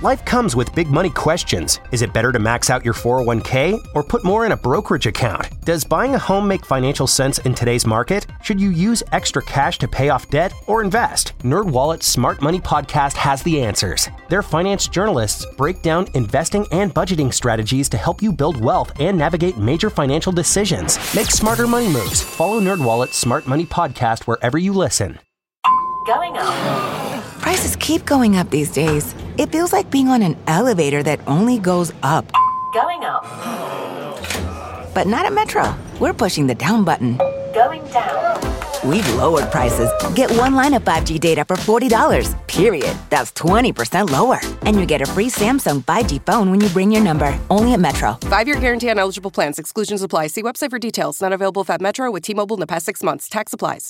Life comes with big money questions. Is it better to max out your 401k or put more in a brokerage account? Does buying a home make financial sense in today's market? Should you use extra cash to pay off debt or invest? NerdWallet's Smart Money Podcast has the answers. Their finance journalists break down investing and budgeting strategies to help you build wealth and navigate major financial decisions. Make smarter money moves. Follow NerdWallet's Smart Money Podcast wherever you listen. Going up. Prices keep going up these days. It feels like being on an elevator that only goes up. Going up. But not at Metro. We're pushing the down button. Going down. We've lowered prices. Get one line of 5G data for $40, period. That's 20% lower. And you get a free Samsung 5G phone when you bring your number. Only at Metro. 5-year guarantee on eligible plans. Exclusions apply. See website for details. Not available if at Metro with T-Mobile in the past 6 months. Tax applies.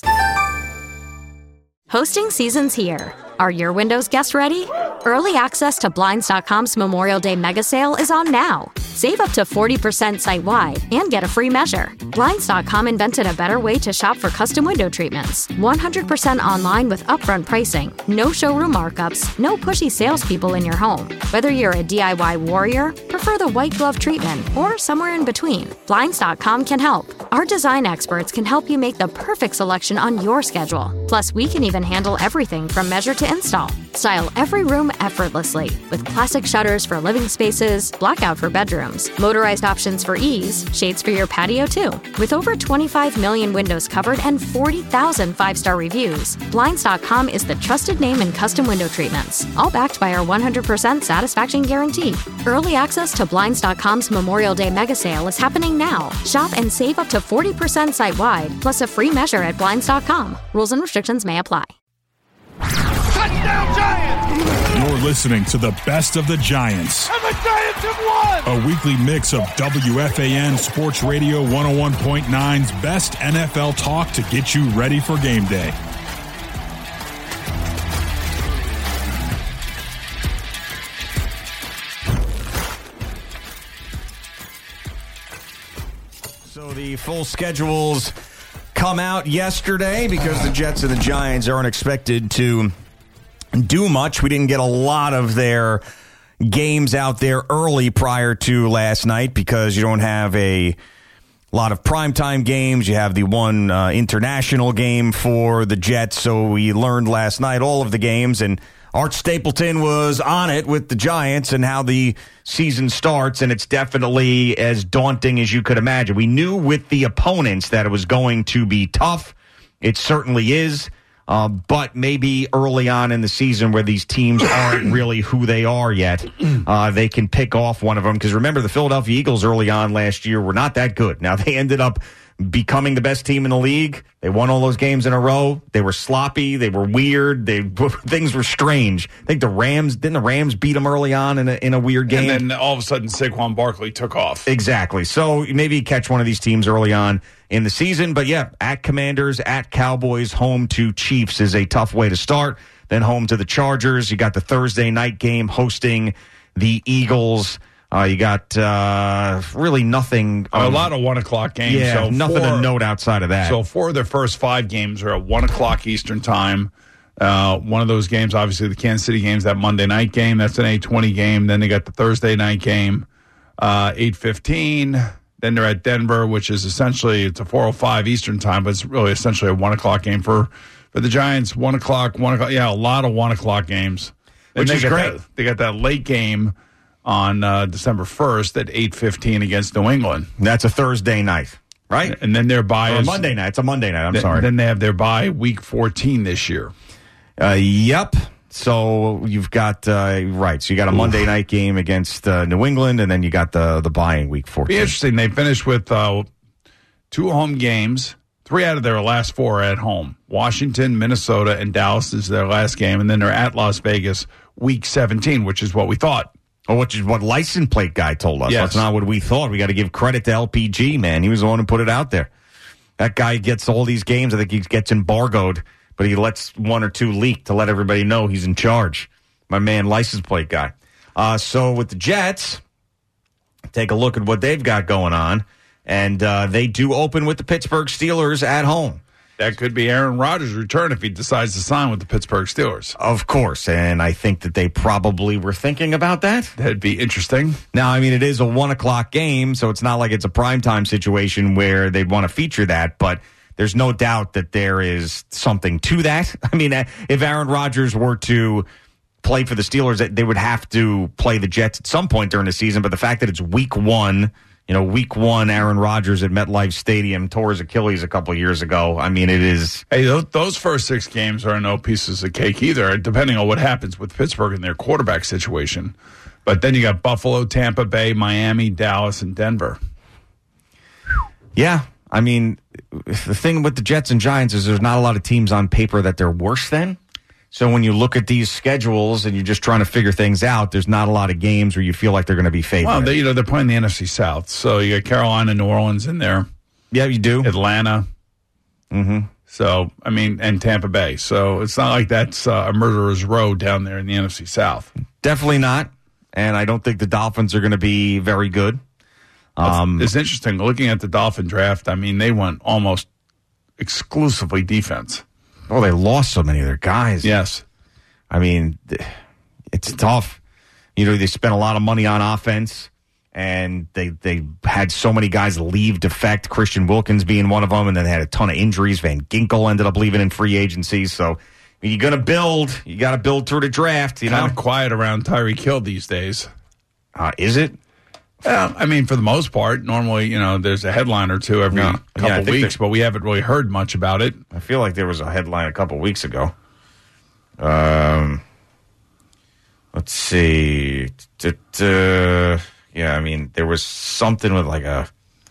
Hosting season's here. Are your windows guests ready? Early access to Blinds.com's Memorial Day mega sale is on now. Save up to 40% site-wide and get a free measure. Blinds.com invented a better way to shop for custom window treatments. 100% online with upfront pricing, no showroom markups, no pushy salespeople in your home. Whether you're a DIY warrior, prefer the white glove treatment, or somewhere in between, Blinds.com can help. Our design experts can help you make the perfect selection on your schedule. Plus, we can even handle everything from measure to install. Style every room effortlessly with classic shutters for living spaces, blackout for bedrooms, motorized options for ease, shades for your patio too. With over 25 million windows covered and 40,000 five-star reviews, Blinds.com is the trusted name in custom window treatments, all backed by our 100% satisfaction guarantee. Early access to Blinds.com's Memorial Day mega sale is happening now. Shop and save up to 40% site-wide, plus a free measure at Blinds.com. Rules and restrictions may apply. Touchdown Giants! You're listening to the best of the Giants. And the Giants have won! A weekly mix of WFAN Sports Radio 101.9's best NFL talk to get you ready for game day. So the full schedules come out yesterday because the Jets and the Giants aren't expected to do much. We didn't get a lot of their games out there early prior to last night because you don't have a lot of primetime games. You have the one international game for the Jets. So we learned last night all of the games, and Art Stapleton was on it with the Giants and how the season starts, and it's definitely as daunting as you could imagine. We knew with the opponents that it was going to be tough. It certainly is. But maybe early on in the season where these teams aren't really who they are yet, they can pick off one of them. Because remember, the Philadelphia Eagles early on last year were not that good. Now, they ended up becoming the best team in the league. They won all those games in a row. They were sloppy. They were weird. Things were strange. I think didn't the Rams beat them early on in a weird game? And then all of a sudden, Saquon Barkley took off. Exactly. So maybe you catch one of these teams early on in the season. But yeah, at Commanders, at Cowboys, home to Chiefs is a tough way to start. Then home to the Chargers. You got the Thursday night game hosting the Eagles. You got really nothing. A lot of 1 o'clock games. Yeah, so nothing to note outside of that. So 4 of their first 5 games are at 1 o'clock Eastern time. One of those games, obviously, the Kansas City game's that Monday night game. That's an 8:20 game. Then they got the Thursday night game, 8:15. Then they're at Denver, which is essentially, it's a 4:05 Eastern time, but it's really essentially a 1 o'clock game for the Giants. 1 o'clock. Yeah, a lot of 1 o'clock games. Which is great. They got that late game on December 1st at 8:15 against New England. That's a Thursday night, right? And then their bye is Monday night. It's a Monday night. I'm sorry. Then they have their bye week 14 this year. Yep. So you've got right. So you got a Monday night game against New England, and then you got the bye in week 14. Be interesting. They finished with 2 home games. 3 out of their last 4 are at home. Washington, Minnesota, and Dallas is their last game, and then they're at Las Vegas week 17, which is what we thought. Oh, which is what license plate guy told us. Yes. That's not what we thought. We got to give credit to LPG, man. He was the one who put it out there. That guy gets all these games. I think he gets embargoed, but he lets 1 or 2 leak to let everybody know he's in charge. My man, license plate guy. So with the Jets, take a look at what they've got going on. And they do open with the Pittsburgh Steelers at home. That could be Aaron Rodgers' return if he decides to sign with the Pittsburgh Steelers. Of course, and I think that they probably were thinking about that. That'd be interesting. Now, I mean, it is a 1 o'clock game, so it's not like it's a primetime situation where they'd want to feature that, but there's no doubt that there is something to that. I mean, if Aaron Rodgers were to play for the Steelers, they would have to play the Jets at some point during the season, but the fact that it's week 1, week 1, Aaron Rodgers at MetLife Stadium tore his Achilles a couple of years ago. I mean, it is. Hey, those first 6 games are no pieces of cake either, depending on what happens with Pittsburgh and their quarterback situation. But then you got Buffalo, Tampa Bay, Miami, Dallas, and Denver. Yeah. I mean, the thing with the Jets and Giants is there's not a lot of teams on paper that they're worse than. So when you look at these schedules and you're just trying to figure things out, there's not a lot of games where you feel like they're going to be favored. Well, they're playing the NFC South, so you got Carolina, New Orleans in there. Yeah, you do. Atlanta. Mm-hmm. So, I mean, and Tampa Bay. So it's not like that's a murderer's row down there in the NFC South. Definitely not. And I don't think the Dolphins are going to be very good. It's interesting. Looking at the Dolphin draft, I mean, they went almost exclusively defense. Oh, they lost so many of their guys. Yes. I mean, it's tough. They spent a lot of money on offense, and they had so many guys leave, defect, Christian Wilkins being one of them, and then they had a ton of injuries. Van Ginkel ended up leaving in free agency. So you're going to build. You got to build through the draft. Kind of quiet around Tyreek Hill these days. Is it? Well, I mean, for the most part, normally, there's a headline or two every couple weeks, but we haven't really heard much about it. I feel like there was a headline a couple weeks ago. Let's see. Yeah, I mean, there was something with like a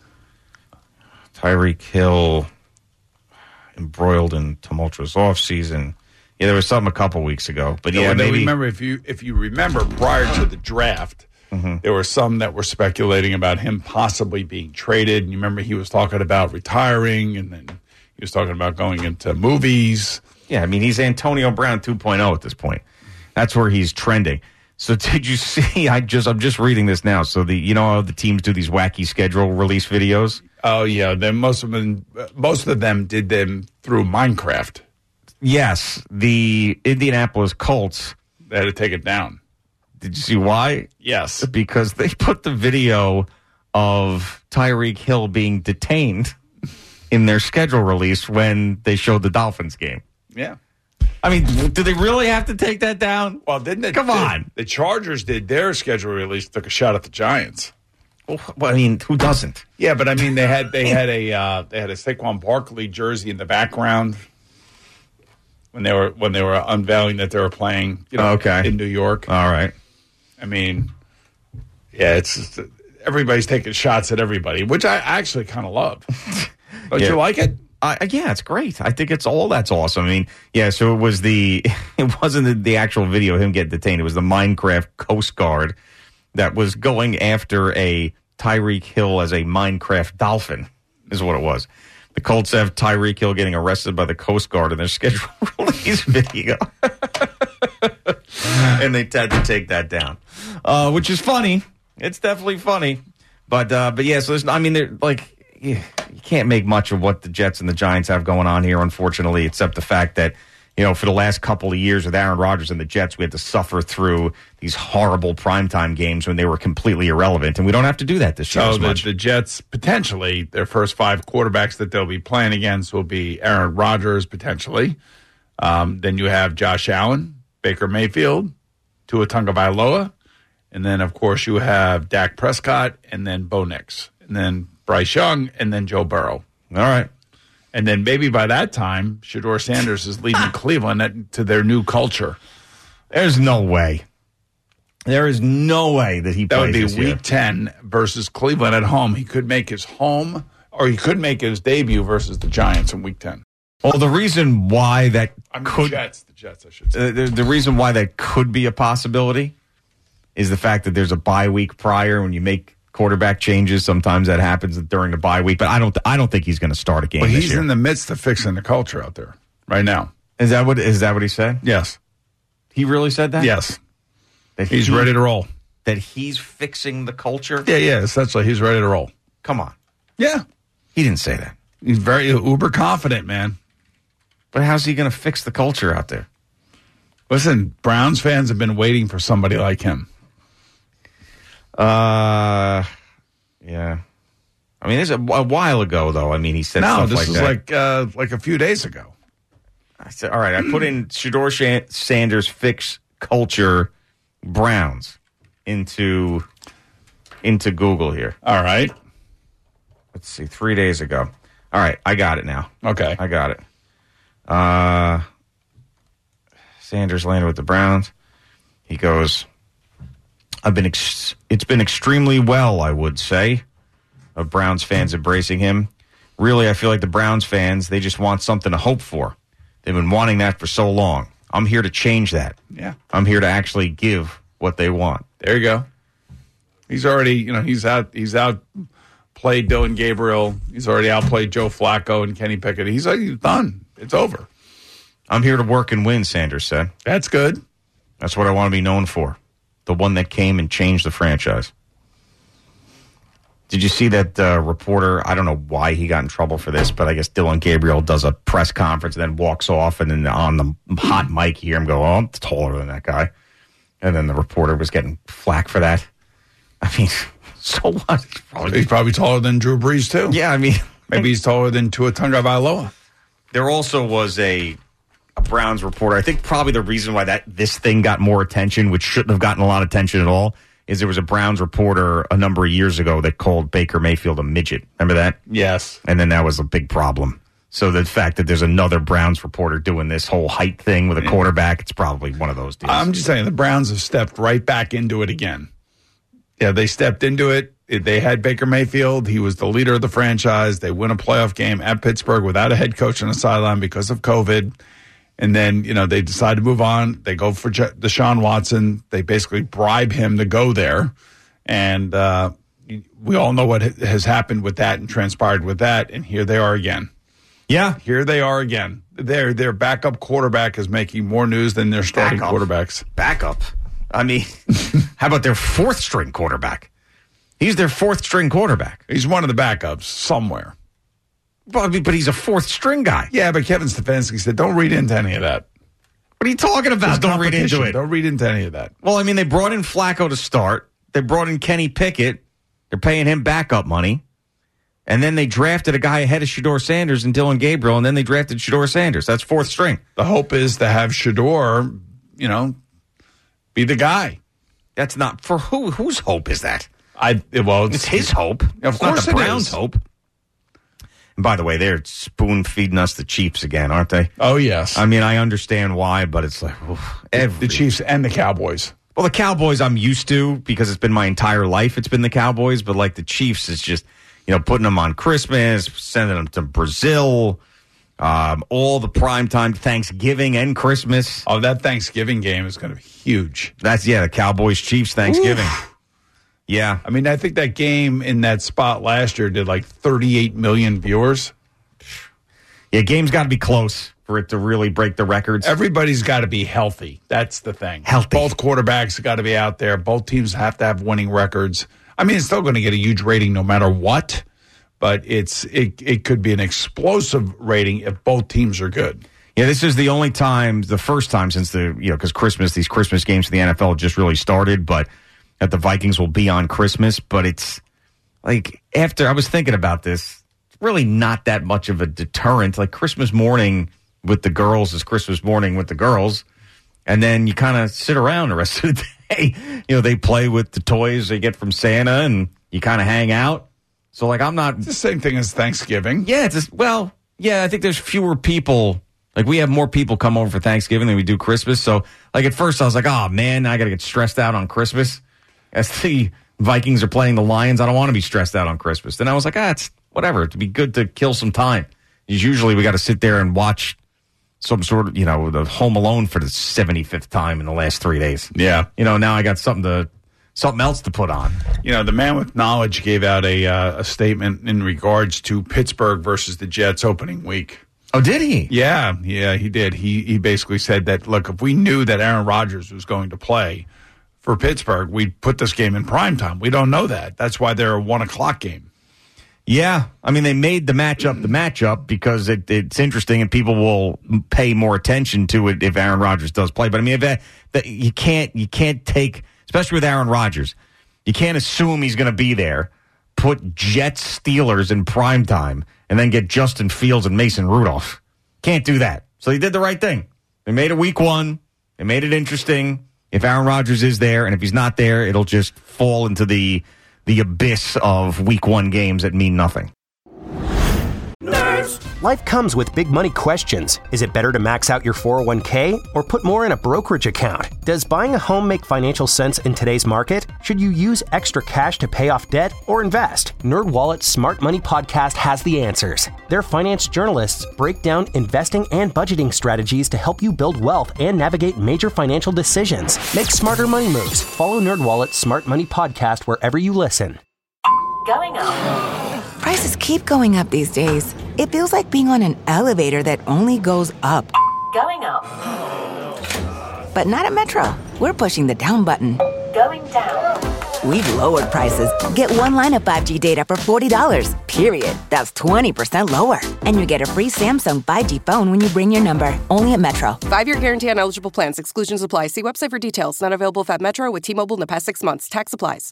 Tyreek Hill embroiled in tumultuous offseason. Yeah, there was something a couple weeks ago. But yeah, maybe. Remember, if you remember prior to the draft, there were some that were speculating about him possibly being traded. And you remember he was talking about retiring, and then he was talking about going into movies. Yeah, I mean, he's Antonio Brown 2.0 at this point. That's where he's trending. So did you see, I'm just reading this now. So how the teams do these wacky schedule release videos? Oh, yeah. Then most of them did them through Minecraft. Yes. The Indianapolis Colts. They had to take it down. Did you see why? Yes. Because they put the video of Tyreek Hill being detained in their schedule release when they showed the Dolphins game. Yeah. I mean, do they really have to take that down? Well, didn't they? Come on. The Chargers did their schedule release, took a shot at the Giants. Well, I mean, who doesn't? Yeah, but I mean, they had a Saquon Barkley jersey in the background when they were unveiling that they were playing, in New York. All right. I mean, yeah, it's just, everybody's taking shots at everybody, which I actually kind of love. Don't you like it? Yeah, it's great. I think that's awesome. I mean, yeah, so it wasn't the actual video of him getting detained. It was the Minecraft Coast Guard that was going after a Tyreek Hill as a Minecraft dolphin, is what it was. The Colts have Tyreek Hill getting arrested by the Coast Guard in their scheduled release video. And they had to take that down, which is funny. It's definitely funny. But yeah, so they're like, you can't make much of what the Jets and the Giants have going on here, unfortunately, except the fact that, for the last couple of years with Aaron Rodgers and the Jets, we had to suffer through these horrible primetime games when they were completely irrelevant, and we don't have to do that this year as much. The Jets, potentially, their first 5 quarterbacks that they'll be playing against will be Aaron Rodgers, potentially. Then you have Josh Allen, Baker Mayfield, Tua Tagovailoa, and then, of course, you have Dak Prescott, and then Bo Nix, and then Bryce Young, and then Joe Burrow. All right. And then maybe by that time, Shedeur Sanders is leading Cleveland to their new culture. There's no way. There is no way that he plays this year. That would be Week 10 versus Cleveland at home. He could make his home, or he could make his debut versus the Giants in Week 10. Well, the reason why that the Jets, I should say. The reason why that could be a possibility is the fact that there's a bye week prior when you make quarterback changes. Sometimes that happens during the bye week, but I don't think he's going to start a game. Well, he's in the midst of fixing the culture out there right now. Is that what he said? Yes. He really said that? Yes. He's ready to roll. That he's fixing the culture? Yeah, essentially he's ready to roll. Come on. Yeah. He didn't say that. He's very uber confident, man. But how's he going to fix the culture out there? Listen, Browns fans have been waiting for somebody like him. Yeah. I mean, this is a while ago, though. I mean, he said stuff like that. No, this was like a few days ago. I said, all right, I put in Shedeur Sanders fix culture Browns into Google here. All right. Let's see, 3 days ago. All right, I got it now. Okay. I got it. Sanders landed with the Browns. He goes, it's been extremely well, I would say, of Browns fans embracing him. Really, I feel like the Browns fans, they just want something to hope for. They've been wanting that for so long. I'm here to change that. Yeah. I'm here to actually give what they want. There you go. He's already, he's out played Dylan Gabriel. He's already outplayed Joe Flacco and Kenny Pickett. He's done. It's over. I'm here to work and win, Sanders said. That's good. That's what I want to be known for. The one that came and changed the franchise. Did you see that reporter? I don't know why he got in trouble for this, but I guess Dylan Gabriel does a press conference and then walks off, and then on the hot mic, you hear him go, "Oh, I'm taller than that guy." And then the reporter was getting flack for that. I mean, so what? He's probably taller than Drew Brees, too. Yeah, I mean. Maybe he's taller than Tua Tagovailoa. There also was a Browns reporter. I think probably the reason why this thing got more attention, which shouldn't have gotten a lot of attention at all, is there was a Browns reporter a number of years ago that called Baker Mayfield a midget. Remember that? Yes. And then that was a big problem. So the fact that there's another Browns reporter doing this whole height thing with a quarterback, it's probably one of those deals. I'm just saying the Browns have stepped right back into it again. Yeah, they stepped into it. They had Baker Mayfield. He was the leader of the franchise. They win a playoff game at Pittsburgh without a head coach on the sideline because of COVID. And then, they decide to move on. They go for Deshaun Watson. They basically bribe him to go there. And we all know what has happened with that and transpired with that. And here they are again. Yeah. Here they are again. Their backup quarterback is making more news than their starting quarterbacks. Backup? I mean, how about their fourth-string quarterback? He's their fourth-string quarterback. He's one of the backups somewhere. But he's a fourth-string guy. Yeah, but Kevin Stefanski said, don't read into any of that. What are you talking about? Don't read into it. Don't read into any of that. Well, I mean, they brought in Flacco to start. They brought in Kenny Pickett. They're paying him backup money. And then they drafted a guy ahead of Shedeur Sanders and Dylan Gabriel, and then they drafted Shedeur Sanders. That's fourth string. The hope is to have Shedeur, be the guy. That's not for who? Whose hope is that? It's his hope. Of course, not the Browns' hope. And by the way, they're spoon feeding us the Chiefs again, aren't they? Oh yes. I mean, I understand why, but it's like the Chiefs and the Cowboys. Well, the Cowboys I'm used to because it's been my entire life. It's been the Cowboys, but like the Chiefs is just putting them on Christmas, sending them to Brazil. All the primetime Thanksgiving and Christmas. Oh, that Thanksgiving game is going to be huge. The Cowboys Chiefs Thanksgiving. Oof. Yeah. I mean, I think that game in that spot last year did like 38 million viewers. Yeah, game's got to be close for it to really break the records. Everybody's got to be healthy. That's the thing. Healthy. Both quarterbacks got to be out there. Both teams have to have winning records. I mean, it's still going to get a huge rating no matter what, but it could be an explosive rating if both teams are good. Yeah, this is the first time since because these Christmas games for the NFL just really started, but that the Vikings will be on Christmas. But it's like after I was thinking about this, it's really not that much of a deterrent. Like Christmas morning with the girls is Christmas morning with the girls, and then you kind of sit around the rest of the day. They play with the toys they get from Santa, and you kind of hang out. So, I'm not... It's the same thing as Thanksgiving. Yeah, I think there's fewer people. Like, we have more people come over for Thanksgiving than we do Christmas. So, at first I was like, oh, man, I got to get stressed out on Christmas. As the Vikings are playing the Lions, I don't want to be stressed out on Christmas. Then I was like, it's whatever. It'd be good to kill some time. Usually we got to sit there and watch some sort of, the Home Alone for the 75th time in the last 3 days. Yeah. Now I got something else to put on. The man with knowledge gave out a statement in regards to Pittsburgh versus the Jets opening week. Oh, did he? Yeah, he did. He basically said that, look, if we knew that Aaron Rodgers was going to play for Pittsburgh, we'd put this game in primetime. We don't know that. That's why they're a 1:00 game. Yeah, I mean, they made the matchup because it's interesting and people will pay more attention to it if Aaron Rodgers does play. But I mean, you can't take, especially with Aaron Rodgers, you can't assume he's going to be there. Put Jets Steelers in primetime and then get Justin Fields and Mason Rudolph. Can't do that. So they did the right thing. They made it week 1. They made it interesting. If Aaron Rodgers is there, and if he's not there, it'll just fall into the abyss of week 1 games that mean nothing. Life comes with big money questions. Is it better to max out your 401k or put more in a brokerage account? Does buying a home make financial sense in today's market? Should you use extra cash to pay off debt or invest? NerdWallet's Smart Money Podcast has the answers. Their finance journalists break down investing and budgeting strategies to help you build wealth and navigate major financial decisions. Make smarter money moves. Follow NerdWallet's Smart Money Podcast wherever you listen. Going up. Prices keep going up these days. It feels like being on an elevator that only goes up. Going up. But not at Metro. We're pushing the down button. Going down. We've lowered prices. Get one line of 5G data for $40, period. That's 20% lower. And you get a free Samsung 5G phone when you bring your number. Only at Metro. 5-year guarantee on eligible plans. Exclusions apply. See website for details. Not available if at Metro with T-Mobile in the past 6 months. Tax applies.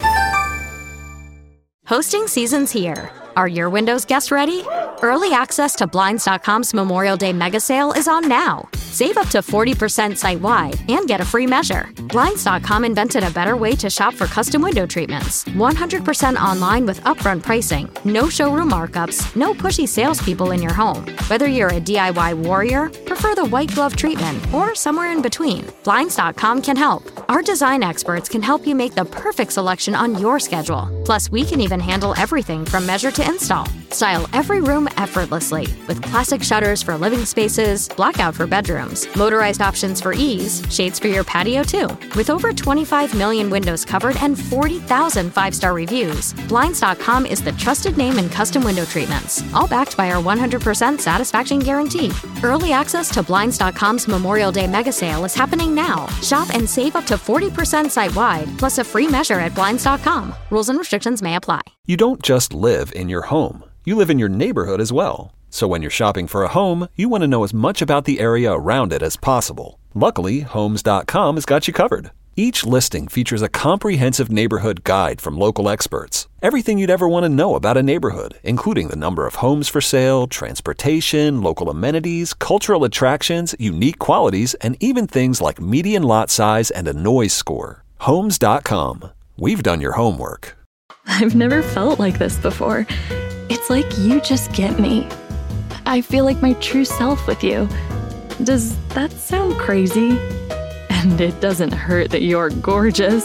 Hosting season's here. Are your windows guest ready? Early access to Blinds.com's Memorial Day mega sale is on now. Save up to 40% site-wide and get a free measure. Blinds.com invented a better way to shop for custom window treatments. 100% online with upfront pricing, no showroom markups, no pushy salespeople in your home. Whether you're a DIY warrior, prefer the white glove treatment, or somewhere in between, Blinds.com can help. Our design experts can help you make the perfect selection on your schedule. Plus, we can even handle everything from measure to install. Style every room effortlessly with classic shutters for living spaces, blackout for bedrooms, motorized options for ease, shades for your patio too. With over 25 million windows covered and 40,000 5-star reviews, Blinds.com is the trusted name in custom window treatments, all backed by our 100% satisfaction guarantee. Early access to Blinds.com's Memorial Day mega sale is happening now. Shop and save up to 40% site-wide, plus a free measure at Blinds.com. Rules and restrictions may apply. You don't just live in your home. You live in your neighborhood as well. So when you're shopping for a home, you want to know as much about the area around it as possible. Luckily, Homes.com has got you covered. Each listing features a comprehensive neighborhood guide from local experts. Everything you'd ever want to know about a neighborhood, including the number of homes for sale, transportation, local amenities, cultural attractions, unique qualities, and even things like median lot size and a noise score. Homes.com. We've done your homework. I've never felt like this before. It's like you just get me. I feel like my true self with you. Does that sound crazy? And it doesn't hurt that you're gorgeous.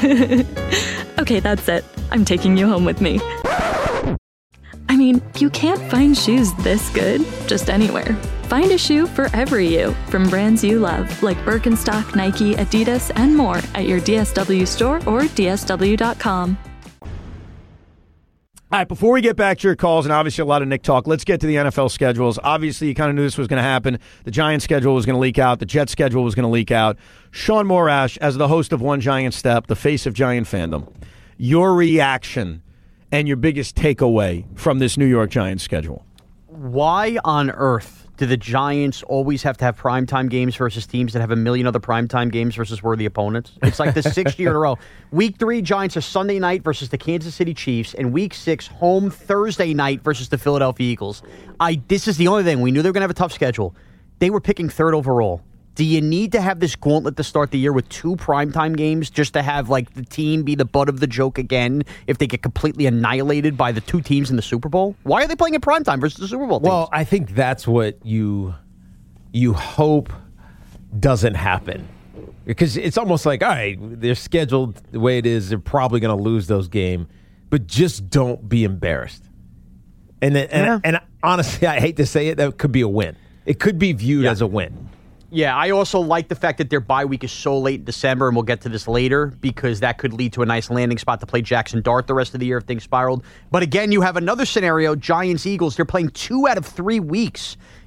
Okay, that's it. I'm taking you home with me. I mean, you can't find shoes this good just anywhere. Find a shoe for every you from brands you love, like Birkenstock, Nike, Adidas, and more at your DSW store or DSW.com. All right, before we get back to your calls, and obviously a lot of Nick talk, let's get to the NFL schedules. Obviously, you kind of knew this was going to happen. The Giants schedule was going to leak out. The Jets schedule was going to leak out. Sean Morash, as the host of One Giant Step, the face of Giant fandom, your reaction and your biggest takeaway from this New York Giants schedule. Why on earth do the Giants always have to have primetime games versus teams that have a million other primetime games versus worthy opponents? It's like the 6th year in a row. Week 3, Giants are Sunday night versus the Kansas City Chiefs, and Week 6, home Thursday night versus the Philadelphia Eagles. This is the only thing. We knew they were going to have a tough schedule. They were picking 3rd overall. Do you need to have this gauntlet to start the year with 2 primetime games just to have like the team be the butt of the joke again if they get completely annihilated by the 2 teams in the Super Bowl? Why are they playing in primetime versus the Super Bowl teams? Well, I think that's what you hope doesn't happen. Because it's almost like, all right, they're scheduled the way it is. They're probably going to lose those games. But just don't be embarrassed. And honestly, I hate to say it, that could be a win. It could be viewed as a win. Yeah, I also like the fact that their bye week is so late in December, and we'll get to this later, because that could lead to a nice landing spot to play Jackson Dart the rest of the year if things spiraled. But again, you have another scenario, Giants-Eagles. They're playing 2 out of 3 weeks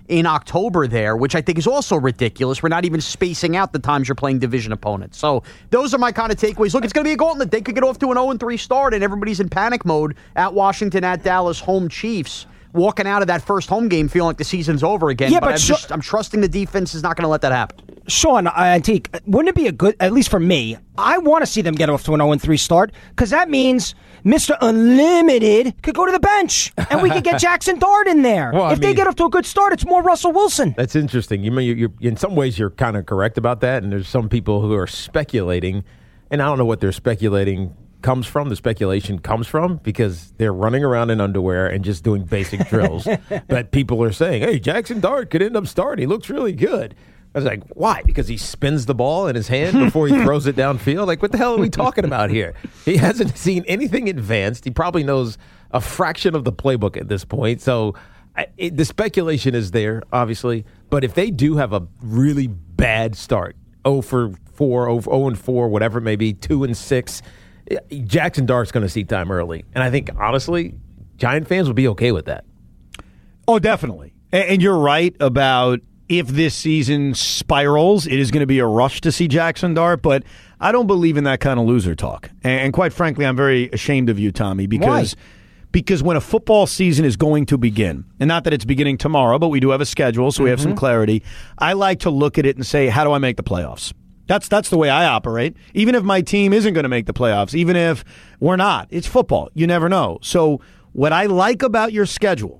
in October there, which I think is also ridiculous. We're not even spacing out the times you're playing division opponents. So those are my kind of takeaways. Look, it's going to be a gauntlet. They could get off to an 0-3 start, and everybody's in panic mode at Washington, at Dallas, home Chiefs, walking out of that first home game feeling like the season's over again. Yeah, but I'm trusting the defense is not going to let that happen. Sean, Antique, wouldn't it be a good, at least for me, I want to see them get off to an 0-3 start, because that means Mr. Unlimited could go to the bench, and we could get Jackson Dart in there. Well, if they get off to a good start, it's more Russell Wilson. That's interesting. You're in some ways, you're kind of correct about that, and there's some people who are speculating, and I don't know what they're speculating comes from. The speculation comes from because they're running around in underwear and just doing basic drills. But people are saying, hey, Jackson Dart could end up starting. He looks really good. I was like, why? Because he spins the ball in his hand before he throws it downfield? Like, what the hell are we talking about here? He hasn't seen anything advanced. He probably knows a fraction of the playbook at this point. So the speculation is there, obviously. But if they do have a really bad start, 0-4, whatever it may be, 2-6, Jackson Dart's going to see time early. And I think, honestly, Giant fans will be okay with that. Oh, definitely. And you're right about if this season spirals, it is going to be a rush to see Jackson Dart, but I don't believe in that kind of loser talk. And quite frankly, I'm very ashamed of you, Tommy, because when a football season is going to begin, and not that it's beginning tomorrow, but we do have a schedule, so we have some clarity, I like to look at it and say, how do I make the playoffs? That's the way I operate. Even if my team isn't going to make the playoffs, even if we're not, it's football. You never know. So what I like about your schedule,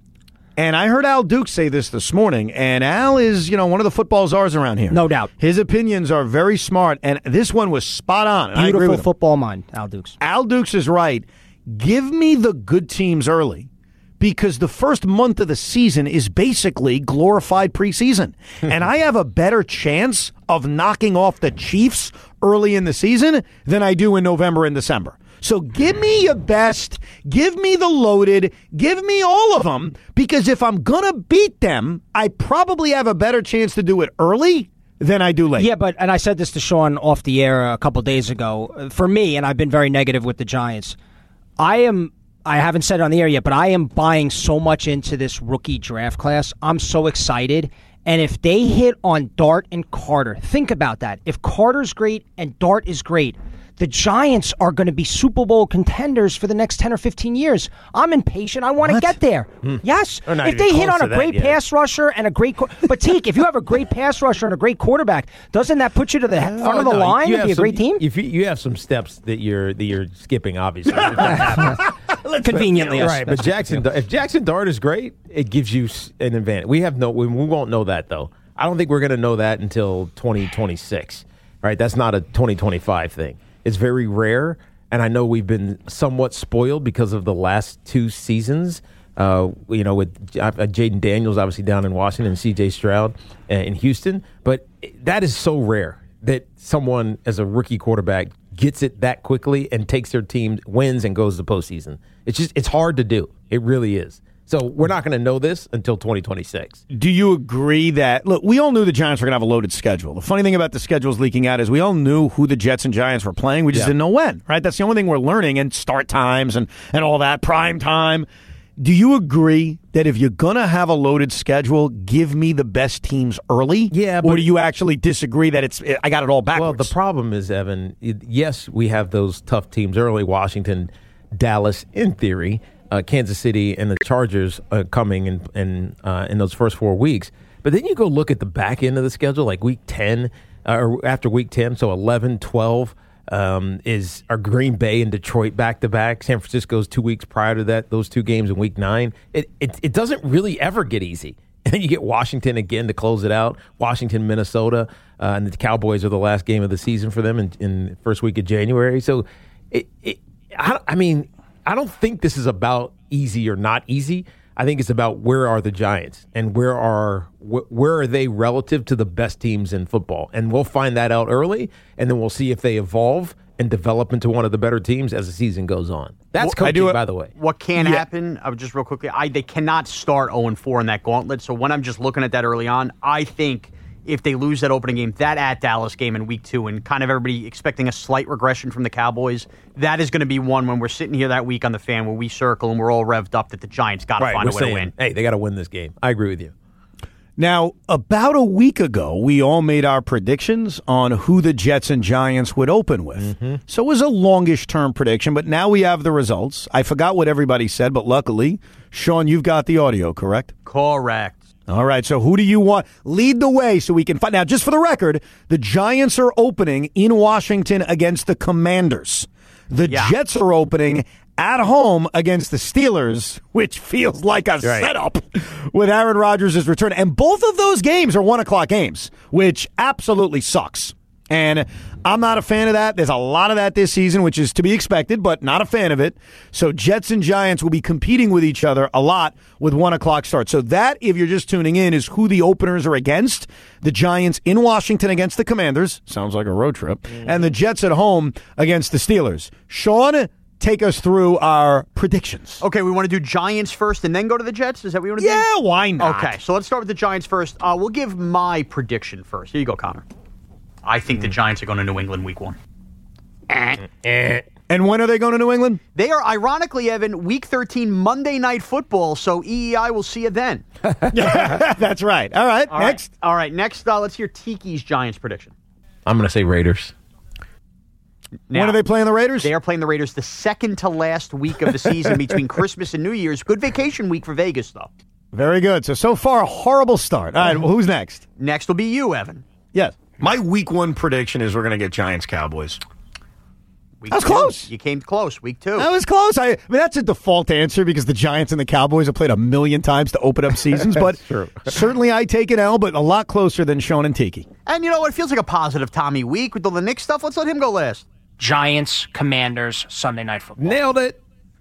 and I heard Al Dukes say this morning, and Al is, one of the football czars around here. No doubt. His opinions are very smart, and this one was spot on. And Beautiful I agree with him. football mind, Al Dukes. Al Dukes is right. Give me the good teams early, because the first month of the season is basically glorified preseason. And I have a better chance of knocking off the Chiefs early in the season than I do in November and December. So give me your best, give me the loaded, give me all of them, because if I'm going to beat them, I probably have a better chance to do it early than I do late. Yeah, and I said this to Sean off the air a couple days ago. For me, and I've been very negative with the Giants, I haven't said it on the air yet, but I am buying so much into this rookie draft class. I'm so excited. And if they hit on Dart and Carter, think about that. If Carter's great and Dart is great, the Giants are going to be Super Bowl contenders for the next 10 or 15 years. I'm impatient. I want to get there. Yes. If they hit on a great pass rusher and a great... But, Teak, if you have a great pass rusher and a great quarterback, doesn't that put you to the front of the line to be a great team? You have some steps that you're skipping, obviously. Conveniently, yes. Right, but if Jackson Dart is great, it gives you an advantage. We won't know that, though. I don't think we're going to know that until 2026. Right? That's not a 2025 thing. It's very rare, and I know we've been somewhat spoiled because of the last two seasons. With Jaden Daniels obviously down in Washington and C.J. Stroud in Houston. But that is so rare that someone as a rookie quarterback gets it that quickly and takes their team, wins, and goes to the postseason. It's hard to do. It really is. So we're not going to know this until 2026. Do you agree that, look, we all knew the Giants were going to have a loaded schedule. The funny thing about the schedules leaking out is we all knew who the Jets and Giants were playing. We just didn't know when, right? That's the only thing we're learning, and start times and all that, prime time. Do you agree that if you're going to have a loaded schedule, give me the best teams early? Yeah. Or do you actually disagree that I got it all backwards? Well, the problem is, Evan, yes, we have those tough teams early, Washington, Dallas, in theory, Kansas City and the Chargers coming in those first 4 weeks. But then you go look at the back end of the schedule, like week 10, or after week 10, so 11, 12 are Green Bay and Detroit back-to-back. San Francisco's 2 weeks prior to that, those two games in week 9. It doesn't really ever get easy. And then you get Washington again to close it out, Washington, Minnesota, and the Cowboys are the last game of the season for them in the first week of January. So, I don't think this is about easy or not easy. I think it's about where are the Giants and where are they relative to the best teams in football. And we'll find that out early, and then we'll see if they evolve and develop into one of the better teams as the season goes on. That's coaching, by the way. What can happen, just real quickly, they cannot start 0-4 in that gauntlet. So when I'm just looking at that early on, I think if they lose that opening game, that at Dallas game in week 2, and kind of everybody expecting a slight regression from the Cowboys, that is going to be one when we're sitting here that week on the fan where we circle and we're all revved up that the Giants got to find a way to win. Hey, they got to win this game. I agree with you. Now, about a week ago, we all made our predictions on who the Jets and Giants would open with. So it was a longish-term prediction, but now we have the results. I forgot what everybody said, but luckily, Sean, you've got the audio, correct? Correct. All right, so who do you want? Lead the way so we can find. Now, just for the record, the Giants are opening in Washington against the Commanders. The Jets are opening at home against the Steelers, which feels like a setup with Aaron Rodgers' return. And both of those games are 1 o'clock games, which absolutely sucks. And I'm not a fan of that. There's a lot of that this season, which is to be expected, but not a fan of it. So Jets and Giants will be competing with each other a lot with 1 o'clock start. So that, if you're just tuning in, is who the openers are against. The Giants in Washington against the Commanders. Sounds like a road trip. And the Jets at home against the Steelers. Sean, take us through our predictions. Okay, we want to do Giants first and then go to the Jets? Is that what you want to do? Yeah, why not? Okay, so let's start with the Giants first. We'll give my prediction first. Here you go, Connor. I think the Giants are going to New England week 1. And when are they going to New England? They are, ironically, Evan, week 13 Monday Night Football, so EEI will see you then. That's right. All right, next. All right, next, let's hear Tiki's Giants prediction. I'm going to say Raiders. Now, when are they playing the Raiders? They are playing the Raiders the second to last week of the season between Christmas and New Year's. Good vacation week for Vegas, though. Very good. So far, a horrible start. All right, well, who's next? Next will be you, Evan. Yes. My week 1 prediction is we're going to get Giants-Cowboys. Week That's 2. close. You came close. Week 2. That was close. I mean, that's a default answer because the Giants and the Cowboys have played 1,000,000 times to open up seasons. But certainly I take an L, but a lot closer than Sean and Tiki. And you know what? It feels like a positive Tommy week with all the Knicks stuff. Let's let him go last. Giants, Commanders, Sunday Night Football. Nailed it.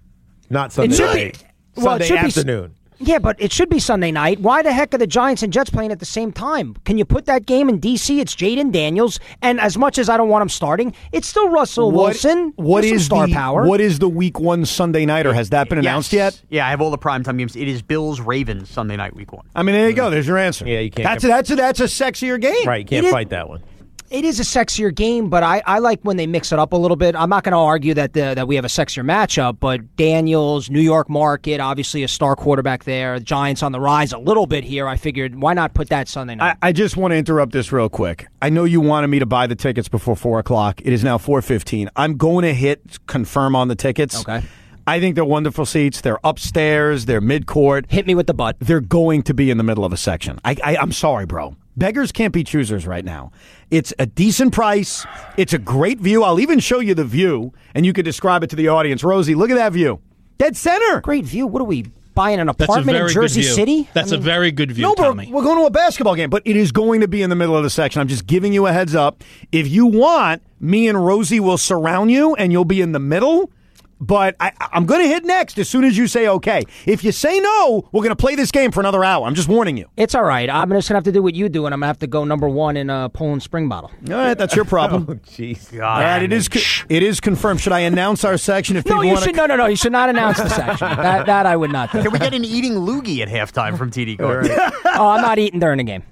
Not Sunday night. Sunday afternoon. Yeah, but it should be Sunday night. Why the heck are the Giants and Jets playing at the same time? Can you put that game in D.C.? It's Jaden Daniels, and as much as I don't want him starting, it's still Russell Wilson. What is star power? What is the Week 1 Sunday nighter? Has that been announced yet? Yeah, I have all the primetime games. It is Bills-Ravens Sunday night, Week 1. I mean, there you go. There's your answer. Yeah, you can't. That's a sexier game. Right, you can't fight that one. It is a sexier game, but I like when they mix it up a little bit. I'm not going to argue that that we have a sexier matchup, but Daniels, New York market, obviously a star quarterback there. Giants on the rise a little bit here. I figured, why not put that Sunday night? I just want to interrupt this real quick. I know you wanted me to buy the tickets before 4 o'clock. It is now 4:15. I'm going to hit confirm on the tickets. Okay. I think they're wonderful seats. They're upstairs. They're mid-court. Hit me with the butt. They're going to be in the middle of a section. I'm sorry, bro. Beggars can't be choosers right now. It's a decent price. It's a great view. I'll even show you the view, and you could describe it to the audience. Rosie, look at that view. Dead center. Great view. What are we, buying an apartment in Jersey City? That's a very good view, no, Tommy. We're going to a basketball game, but it is going to be in the middle of the section. I'm just giving you a heads up. If you want, me and Rosie will surround you, and you'll be in the middle. But I'm going to hit next as soon as you say okay. If you say no, we're going to play this game for another hour. I'm just warning you. It's all right. I'm just going to have to do what you do, and I'm going to have to go number 1 in a Poland Spring bottle. All right, that's your problem. Oh, jeez. All right, it is confirmed. Should I announce our section? If No, people want no. You should not announce the section. That I would not do. Can we get an eating loogie at halftime from TD Gordon? Oh, I'm not eating during the game.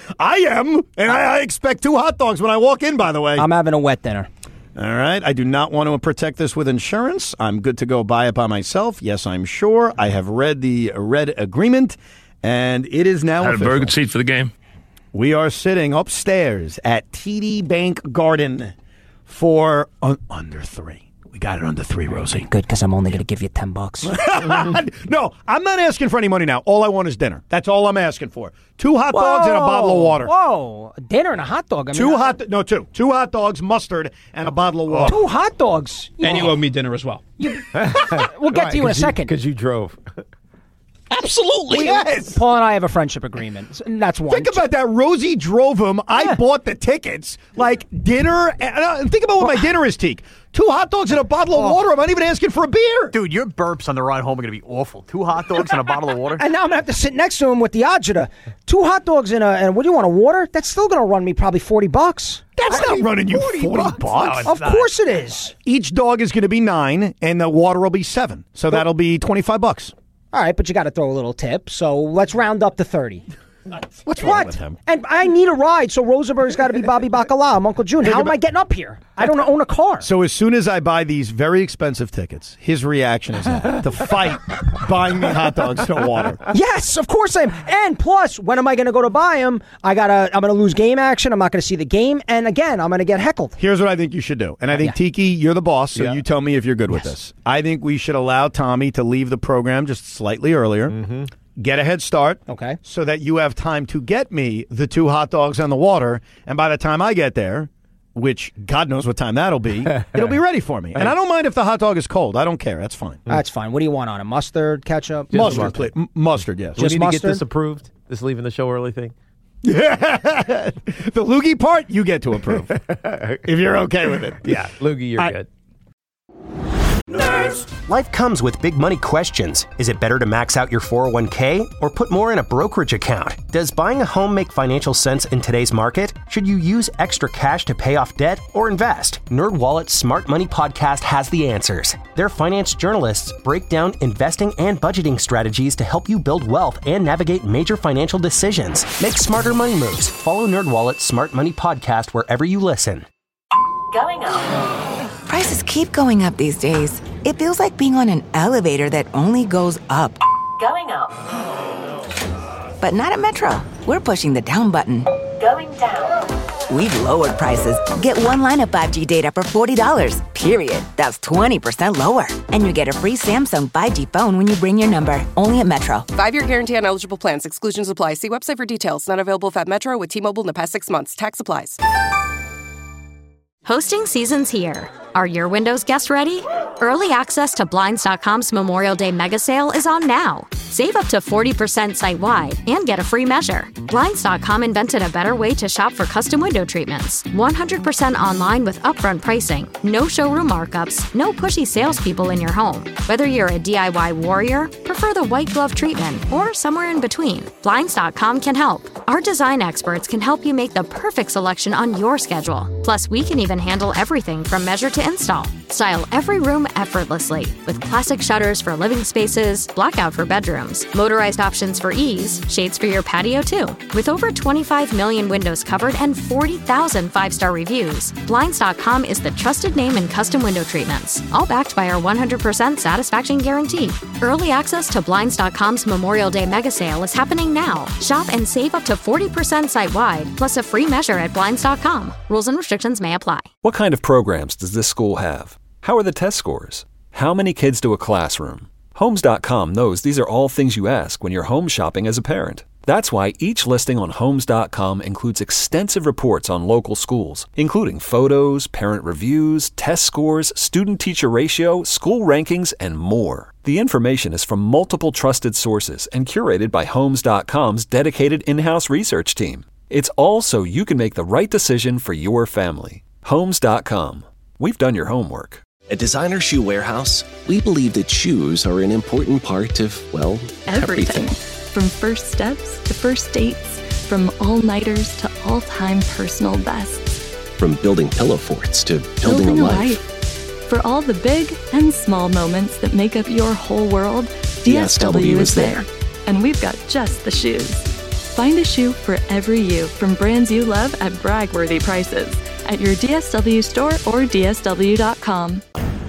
I am, and I expect 2 hot dogs when I walk in, by the way. I'm having a wet dinner. All right. I do not want to protect this with insurance. I'm good to go buy it by myself. Yes, I'm sure. I have read the red agreement, and it is now Had official. a very good seat for the game. We are sitting upstairs at TD Bank Garden for under 3. We got it under 3, Rosie. Good, because I'm only going to give you $10. No, I'm not asking for any money now. All I want is dinner. That's all I'm asking for. 2 hot dogs and a bottle of water. Whoa, dinner and a hot dog. 2 hot dogs, mustard, and a bottle of water. 2 hot dogs. And you owe me dinner as well. We'll get to you in a second. Because you drove. Absolutely. Yes. Paul and I have a friendship agreement, and that's one. Think about that. Rosie drove him. I bought the tickets. Like dinner. Think about what my dinner is, Teak. 2 hot dogs and a bottle of water. I'm not even asking for a beer. Dude, your burps on the ride home are going to be awful. 2 hot dogs and a bottle of water. And now I'm going to have to sit next to him with the agita. 2 hot dogs and what do you want, a water? That's still going to run me probably $40. That's not running you $40. No, of course it is. Each dog is going to be $9, and the water will be $7. So that'll be $25. All right, but you got to throw a little tip. So let's round up to 30. What's what? And I need a ride, so Rosenberg's got to be Bobby Bacala. I'm Uncle June. How am I getting up here? I don't own a car. So as soon as I buy these very expensive tickets, his reaction is to fight buying me hot dogs and water. Yes, of course I am. And plus, when am I going to go to buy them? I'm going to lose game action. I'm not going to see the game. And again, I'm going to get heckled. Here's what I think you should do. And I think, Tiki, you're the boss, so you tell me if you're good with this. I think we should allow Tommy to leave the program just slightly earlier. Get a head start. Okay. So that you have time to get me the 2 hot dogs and the water. And by the time I get there, which God knows what time that'll be, it'll be ready for me. And I don't mind if the hot dog is cold. I don't care. That's fine. That's fine. What do you want on it? Mustard, ketchup? Mustard, please. Mustard, yes. Do we Just need to mustard? get this approved? This leaving the show early thing? The loogie part, you get to approve. If you're okay with it. Yeah, Loogie, you're good. Life comes with big money questions. Is it better to max out your 401k or put more in a brokerage account? Does buying a home make financial sense in today's market? Should you use extra cash to pay off debt or invest? NerdWallet's Smart Money podcast has the answers. Their finance journalists break down investing and budgeting strategies to help you build wealth and navigate major financial decisions. Make smarter money moves. Follow NerdWallet's Smart Money podcast wherever you listen. Going up. Prices keep going up these days. It feels like being on an elevator that only goes up. Going up. But not at Metro. We're pushing the down button. Going down. We've lowered prices. Get one line of 5G data for $40, period. That's 20% lower. And you get a free Samsung 5G phone when you bring your number. Only at Metro. 5-year guarantee on eligible plans. Exclusions apply. See website for details. Not available at Metro with T-Mobile in the past 6 months. Tax applies. Hosting season's here. Are your windows guests ready? Early access to Blinds.com's Memorial Day mega sale is on now. Save up to 40% site-wide and get a free measure. Blinds.com invented a better way to shop for custom window treatments. 100% online with upfront pricing, no showroom markups, no pushy salespeople in your home. Whether you're a DIY warrior, prefer the white glove treatment, or somewhere in between, Blinds.com can help. Our design experts can help you make the perfect selection on your schedule. Plus, we can even handle everything from measure to install. Style every room effortlessly with classic shutters for living spaces, blackout for bedrooms, motorized options for ease, shades for your patio too. With over 25 million windows covered and 40,000 5-star reviews, Blinds.com is the trusted name in custom window treatments, all backed by our 100% satisfaction guarantee. Early access to Blinds.com's Memorial Day mega sale is happening now. Shop and save up to 40% site-wide, plus a free measure at Blinds.com. Rules and restrictions may apply. What kind of programs does this school have? How are the test scores? How many kids do a classroom? Homes.com knows these are all things you ask when you're home shopping as a parent. That's why each listing on Homes.com includes extensive reports on local schools, including photos, parent reviews, test scores, student-teacher ratio, school rankings, and more. The information is from multiple trusted sources and curated by Homes.com's dedicated in-house research team. It's all so you can make the right decision for your family. Homes.com. We've done your homework. At Designer Shoe Warehouse, we believe that shoes are an important part of, well, everything. From first steps to first dates, from all-nighters to all-time personal bests. From building pillow forts to building a life. For all the big and small moments that make up your whole world, DSW is there. And we've got just the shoes. Find a shoe for every you from brands you love at brag-worthy prices at your DSW store or DSW.com.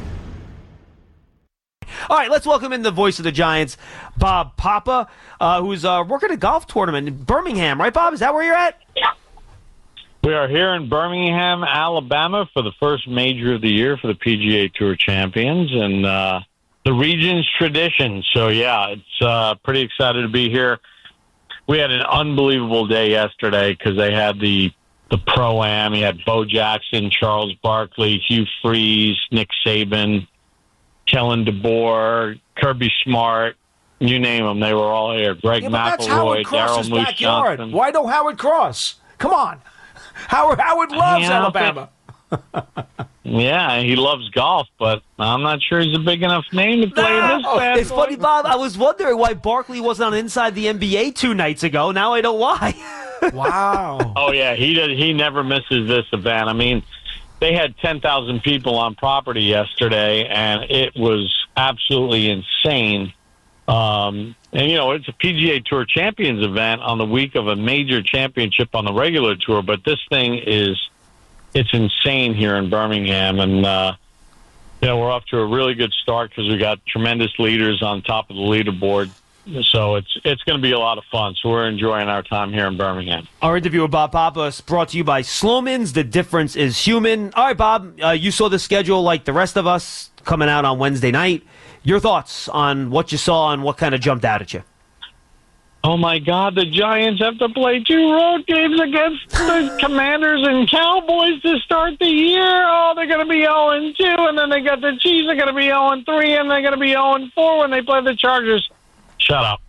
All right, let's welcome in the voice of the Giants, Bob Papa, who's working a golf tournament in Birmingham. Right, Bob? Is that where you're at? We are here in Birmingham, Alabama, for the first major of the year for the PGA Tour champions and the region's tradition. So, yeah, it's pretty excited to be here. We had an unbelievable day yesterday because they had the Pro-Am. You had Bo Jackson, Charles Barkley, Hugh Freeze, Nick Saban, Kellen DeBoer, Kirby Smart, you name them. They were all here. Greg McElroy, Darryl Moose Johnson. Why no Howard Cross? Come on. Howard loves Alabama. Yeah, he loves golf, but I'm not sure he's a big enough name to play in this bad It's funny, Bob. I was wondering why Barkley wasn't on Inside the NBA 2 nights ago. Now I know why. Wow. Oh, yeah, he never misses this event. I mean, they had 10,000 people on property yesterday, and it was absolutely insane And, it's a PGA Tour Champions event on the week of a major championship on the regular tour, but this thing it's insane here in Birmingham. And, we're off to a really good start because we got tremendous leaders on top of the leaderboard. So it's going to be a lot of fun. So we're enjoying our time here in Birmingham. Our interview with Bob Papa is brought to you by Slomin's. The difference is human. All right, Bob, you saw the schedule like the rest of us coming out on Wednesday night. Your thoughts on what you saw and what kind of jumped out at you? Oh, my God, the Giants have to play 2 road games against the Commanders and Cowboys to start the year. Oh, they're going to be 0-2, and then they got the Chiefs. They're going to be 0-3, and they're going to be 0-4 when they play the Chargers. Shut up.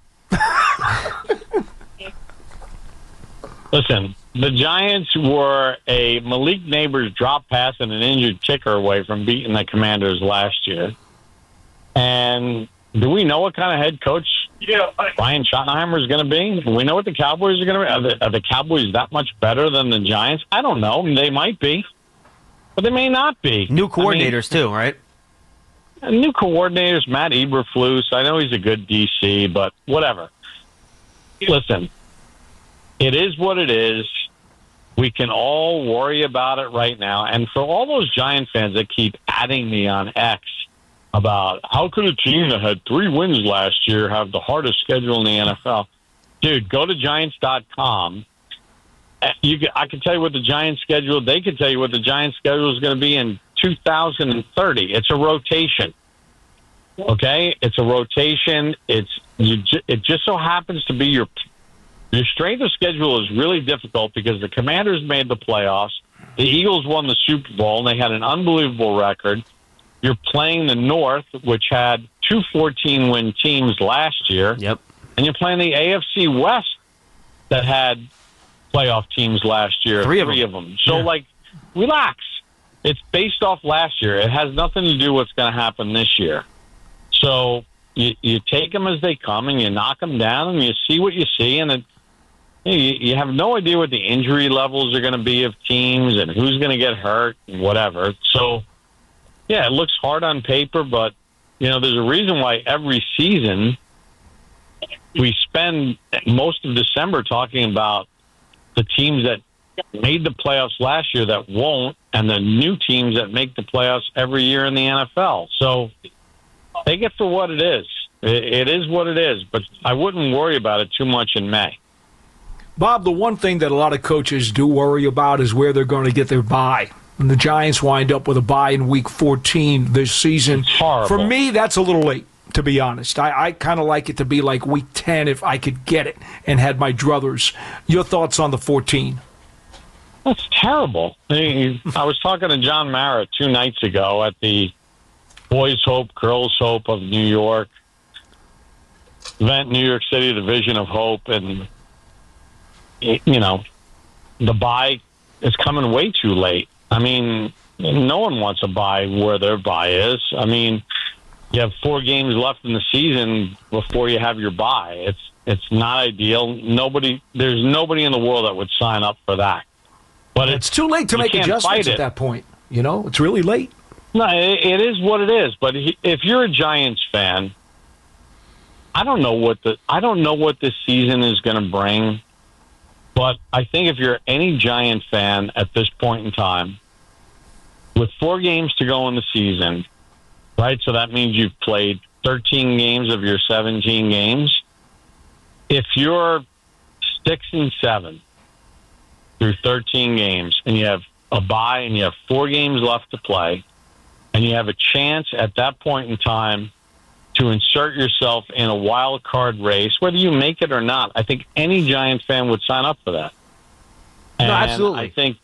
Listen, the Giants were a Malik Neighbors drop pass and an injured kicker away from beating the Commanders last year. And do we know what kind of head coach Brian Schottenheimer is going to be? Do we know what the Cowboys are going to be? Are the Cowboys that much better than the Giants? I don't know. They might be, but they may not be. New coordinators, too, right? New coordinators, Matt Eberflus. I know he's a good DC, but whatever. Listen, it is what it is. We can all worry about it right now. And for all those Giant fans that keep adding me on X about how could a team that had 3 wins last year have the hardest schedule in the NFL? Dude, go to Giants.com. I can tell you what the Giants schedule, they can tell you what the Giants schedule is going to be in 2030. It's a rotation. Okay? It's a rotation. It just so happens to be your strength of schedule is really difficult because the Commanders made the playoffs. The Eagles won the Super Bowl, and they had an unbelievable record. You're playing the North, which had 2 14-win teams last year. Yep. And you're playing the AFC West that had playoff teams last year. 3 of them. So, relax. It's based off last year. It has nothing to do with what's going to happen this year. So you take them as they come, and you knock them down, and you see what you see, and you have no idea what the injury levels are going to be of teams and who's going to get hurt and whatever. So, yeah, it looks hard on paper, but, there's a reason why every season we spend most of December talking about the teams that made the playoffs last year that won't, and the new teams that make the playoffs every year in the NFL. So take it for what it is. It is what it is, but I wouldn't worry about it too much in May. Bob, the one thing that a lot of coaches do worry about is where they're going to get their bye. And the Giants wind up with a bye in Week 14 this season. It's horrible. For me, that's a little late, to be honest. I kind of like it to be like Week 10 if I could get it and had my druthers. Your thoughts on the 14? That's terrible. I was talking to John Mara 2 nights ago at the Boys Hope, Girls Hope of New York event, New York City Division of Hope, and the bye is coming way too late. I mean, no one wants a bye where their bye is. I mean, you have 4 games left in the season before you have your bye. It's not ideal. There's nobody in the world that would sign up for that. But it's too late to make adjustments at that point. It's really late. No, it is what it is. But if you're a Giants fan, I don't know what this season is going to bring. But I think if you're any Giant fan at this point in time, with 4 games to go in the season, right? So that means you've played 13 games of your 17 games. If you're 6-7 through 13 games, and you have a bye, and you have 4 games left to play, and you have a chance at that point in time to insert yourself in a wild card race, whether you make it or not, I think any Giant fan would sign up for that. No, absolutely. I think,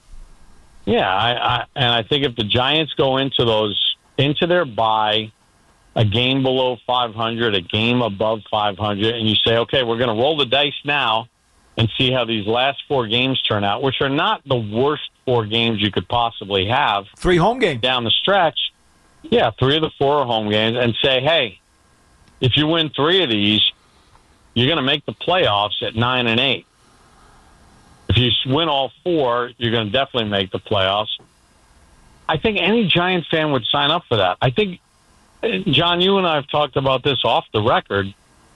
I think if the Giants go into their bye, a game below 500, a game above 500, and you say, okay, we're going to roll the dice now and see how these last 4 games turn out, which are not the worst 4 games you could possibly have. 3 home games down the stretch. Yeah, 3 of the 4 are home games, and say, hey, if you win 3 of these, you're going to make the playoffs at 9-8. If you win all 4, you're going to definitely make the playoffs. I think any Giant fan would sign up for that. I think, John, you and I have talked about this off the record.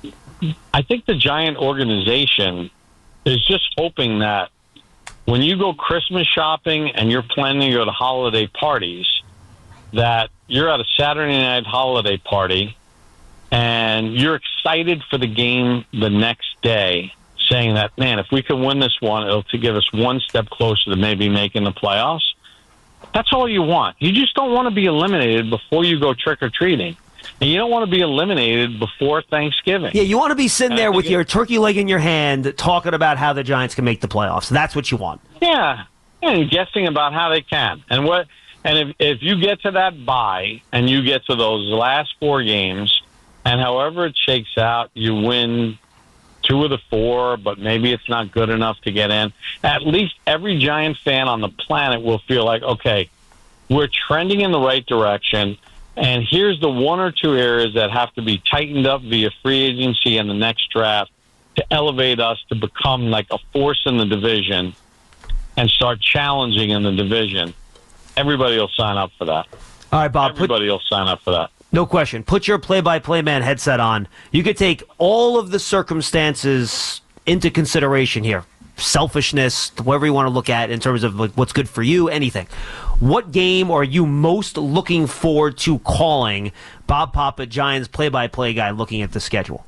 I think the Giant organization is just hoping that when you go Christmas shopping and you're planning to go to holiday parties, that you're at a Saturday night holiday party and you're excited for the game the next day, saying that, man, if we can win this one, it'll to give us one step closer to maybe making the playoffs. That's all you want. You just don't want to be eliminated before you go trick-or-treating. And you don't want to be eliminated before Thanksgiving. Yeah, you want to be sitting there with your turkey leg in your hand talking about how the Giants can make the playoffs. That's what you want. Yeah, and guessing about how they can. And if you get to that bye and you get to those last 4 games, and however it shakes out, you win 2 of the 4, but maybe it's not good enough to get in, at least every Giant fan on the planet will feel like, okay, we're trending in the right direction, and here's the 1 or 2 areas that have to be tightened up via free agency and the next draft to elevate us to become like a force in the division and start challenging in the division. Everybody will sign up for that. All right, Bob. Everybody will sign up for that. No question. Put your play-by-play man headset on. You could take all of the circumstances into consideration here. Selfishness, whatever you want to look at in terms of like what's good for you, anything. What game are you most looking forward to calling? Bob Papa, Giants play-by-play guy, looking at the schedule.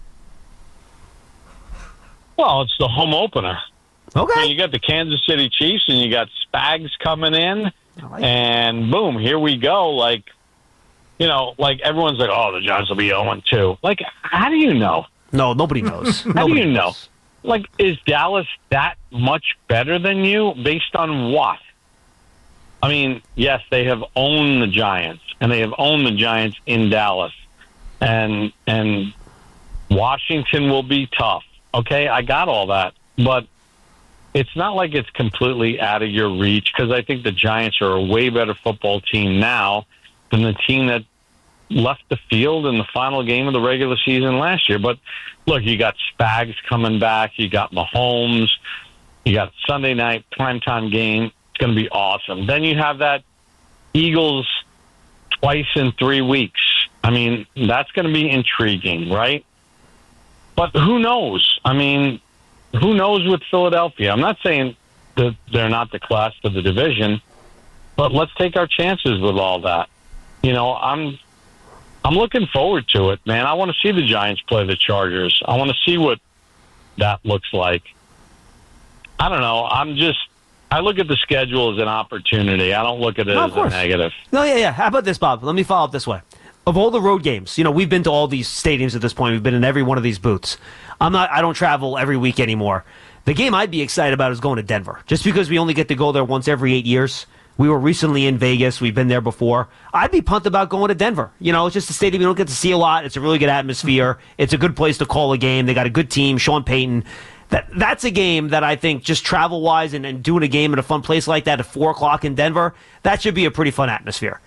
Well, it's the home opener. Okay. I mean, you got the Kansas City Chiefs and you got Spags coming in, and boom, here we go. Like, you know, like everyone's like, oh, the Giants will be 0-2. Like, how do you know? No, nobody knows. How do you know? Like, is Dallas that much better than you based on what? I mean, yes, they have owned the Giants, and they have owned the Giants in Dallas. And Washington will be tough. Okay, I got all that. But it's not like it's completely out of your reach, because I think the Giants are a way better football team now than the team that left the field in the final game of the regular season last year. But look, you got Spags coming back, you got Mahomes, you got Sunday night primetime game. It's going to be awesome. Then you have that Eagles twice in 3 weeks. I mean, that's going to be intriguing, right? But who knows? I mean, who knows with Philadelphia? I'm not saying that they're not the class of the division, but let's take our chances with all that. You know, I'm looking forward to it, man. I want to see the Giants play the Chargers. I want to see what that looks like. I don't know. I look at the schedule as an opportunity. I don't look at it as a negative. No, yeah. How about this, Bob? Let me follow up this way. Of all the road games, you know, we've been to all these stadiums at this point. We've been in every one of these booths. I don't travel every week anymore. The game I'd be excited about is going to Denver, just because we only get to go there once every 8 years. We were recently in Vegas. We've been there before. I'd be pumped about going to Denver. You know, it's just a stadium you don't get to see a lot. It's a really good atmosphere. It's a good place to call a game. They got a good team, Sean Payton. That's a game that I think, just travel-wise and doing a game in a fun place like that at 4 o'clock in Denver, that should be a pretty fun atmosphere.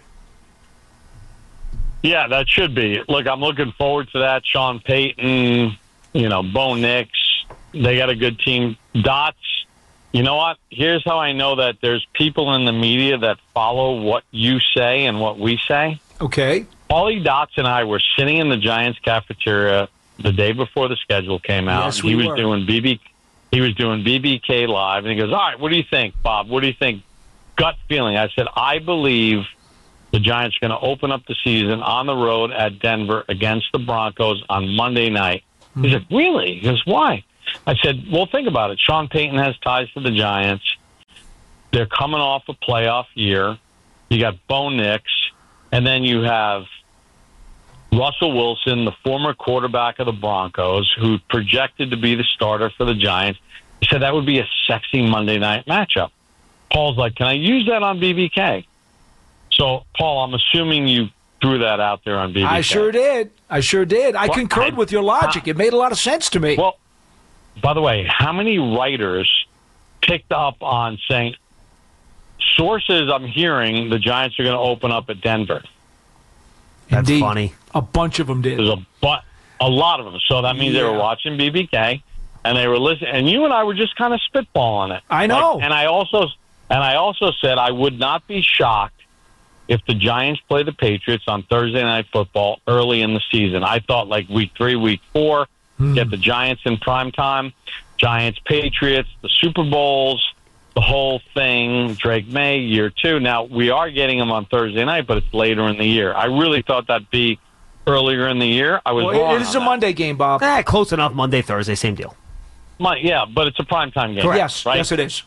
Yeah, that should be. Look, I'm looking forward to that. Sean Payton, you know, Bo Nix, they got a good team. Dots, you know what? Here's how I know that there's people in the media that follow what you say and what we say. Okay. Paulie Dots and I were sitting in the Giants cafeteria the day before the schedule came out. Yes, he was doing BBK Live, and he goes, all right, what do you think, Bob? What do you think? Gut feeling. I said, I believe the Giants are going to open up the season on the road at Denver against the Broncos on Monday night. He said, really? He goes, why? I said, well, think about it. Sean Payton has ties to the Giants. They're coming off a playoff year. You got Bo Nix, and then you have Russell Wilson, the former quarterback of the Broncos, who projected to be the starter for the Giants. He said that would be a sexy Monday night matchup. Paul's like, can I use that on BBK? So, Paul, I'm assuming you threw that out there on BBK. I sure did. I concurred with your logic. It made a lot of sense to me. Well, by the way, how many writers picked up on saying, sources I'm hearing the Giants are going to open up at Denver? That's Indeed. funny. A bunch of them did. There's a lot of them. So that means they were watching BBK and they were listening. And you and I were just kind of spitballing it. I know. And I also said I would not be shocked if the Giants play the Patriots on Thursday Night Football early in the season. I thought like week 3, week 4, Get the Giants in prime time, Giants, Patriots, the Super Bowls, the whole thing, Drake May, year 2. Now, we are getting them on Thursday night, but it's later in the year. I really thought that'd be earlier in the year. I was wrong. It is a Monday game, Bob. Close enough. Monday, Thursday, same deal. Yeah, but it's a primetime game. Correct. Yes, right? yes, it is.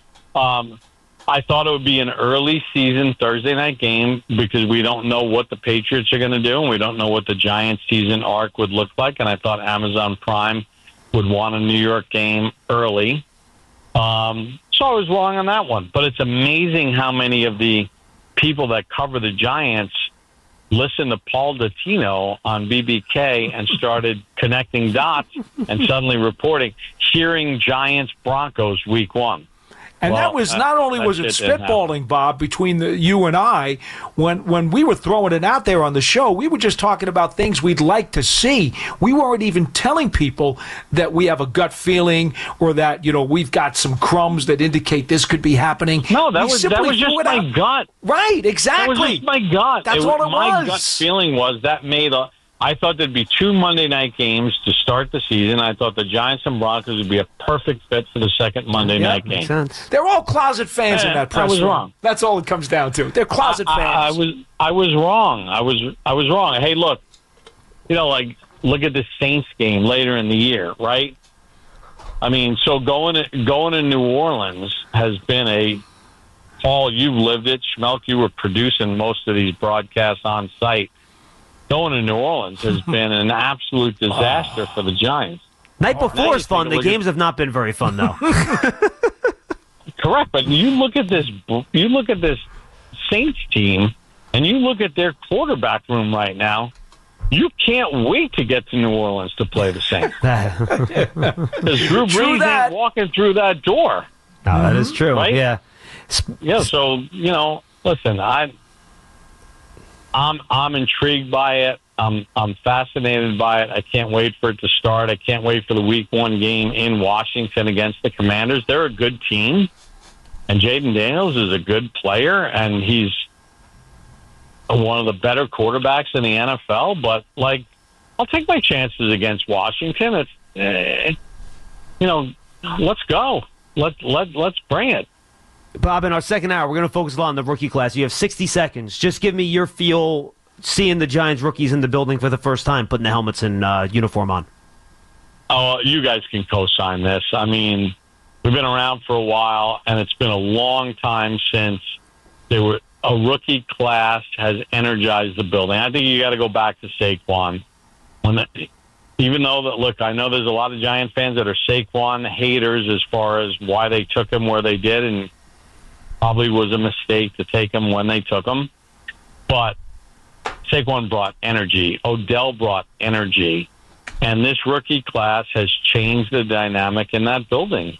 I thought it would be an early season Thursday night game because we don't know what the Patriots are going to do, and we don't know what the Giants season arc would look like, and I thought Amazon Prime would want a New York game early. So I was wrong on that one. But it's amazing how many of the people that cover the Giants listened to Paul Dottino on BBK and started connecting dots and suddenly reporting, hearing Giants-Broncos week 1. And that was not only was it spitballing, Bob, between you and I, when we were throwing it out there on the show, we were just talking about things we'd like to see. We weren't even telling people that we have a gut feeling or that, we've got some crumbs that indicate this could be happening. No, that was just my gut. Right, exactly. That was just my gut. That's all it was. My gut feeling was that I thought there'd be 2 Monday night games to start the season. I thought the Giants and Broncos would be a perfect fit for the second Monday night game. Sense. They're all closet fans in that press room. I was wrong. That's all it comes down to. They're closet fans. I was wrong. I was wrong. Hey, look, look at the Saints game later in the year, right? I mean, so going to New Orleans has been Paul, you've lived it. Schmelk, you were producing most of these broadcasts on site. Going to New Orleans has been an absolute disaster for the Giants. Night before is fun. The games have not been very fun, though. Correct, but you look at this Saints team, and you look at their quarterback room right now. You can't wait to get to New Orleans to play the Saints. Because Drew Brees ain't walking through that door. No, that is true. Right? Yeah. Yeah. So listen, I'm intrigued by it. I'm fascinated by it. I can't wait for it to start. I can't wait for the Week 1 game in Washington against the Commanders. They're a good team, and Jaden Daniels is a good player, and he's one of the better quarterbacks in the NFL. But I'll take my chances against Washington. Let's go. Let's bring it. Bob, in our second hour, we're going to focus a lot on the rookie class. You have 60 seconds. Just give me your feel seeing the Giants rookies in the building for the first time, putting the helmets and uniform on. Oh, you guys can co-sign this. I mean, we've been around for a while, and it's been a long time since a rookie class has energized the building. I think you got to go back to Saquon. Even though I know there's a lot of Giant fans that are Saquon haters as far as why they took him where they did, and probably was a mistake to take him when they took him. But Saquon brought energy. Odell brought energy. And this rookie class has changed the dynamic in that building.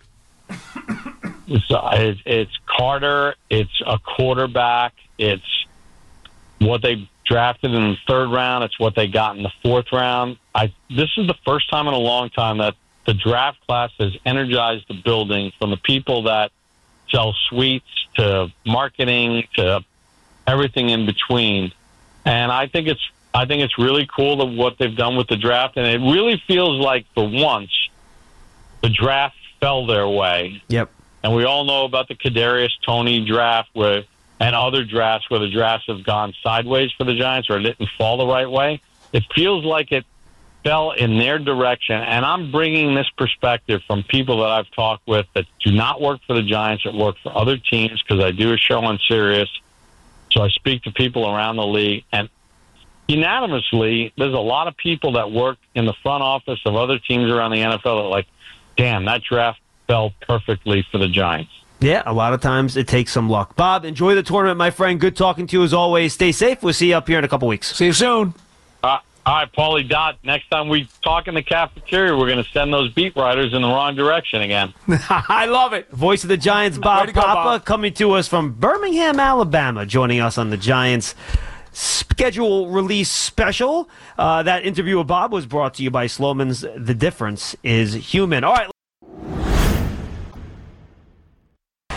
It's Carter. It's a quarterback. It's what they drafted in the 3rd round. It's what they got in the 4th round. This is the first time in a long time that the draft class has energized the building, from the people that sell suites to marketing to everything in between. And I think it's really cool what they've done with the draft, and it really feels like for once the draft fell their way. Yep. And we all know about the Kadarius Toney draft and other drafts where the drafts have gone sideways for the Giants or didn't fall the right way. It feels like it fell in their direction, and I'm bringing this perspective from people that I've talked with that do not work for the Giants, that work for other teams, because I do a show on Sirius, so I speak to people around the league, and unanimously, there's a lot of people that work in the front office of other teams around the NFL that are like, damn, that draft fell perfectly for the Giants. Yeah, a lot of times it takes some luck. Bob, enjoy the tournament, my friend. Good talking to you as always. Stay safe. We'll see you up here in a couple weeks. See you soon. All right, Paulie Dot, next time we talk in the cafeteria, we're going to send those beat writers in the wrong direction again. I love it. Voice of the Giants, Bob Way to go, Papa, Bob. coming to us from Birmingham, Alabama, joining us on the Giants schedule release special. That interview with Bob was brought to you by Sloman's The Difference is Human. All right.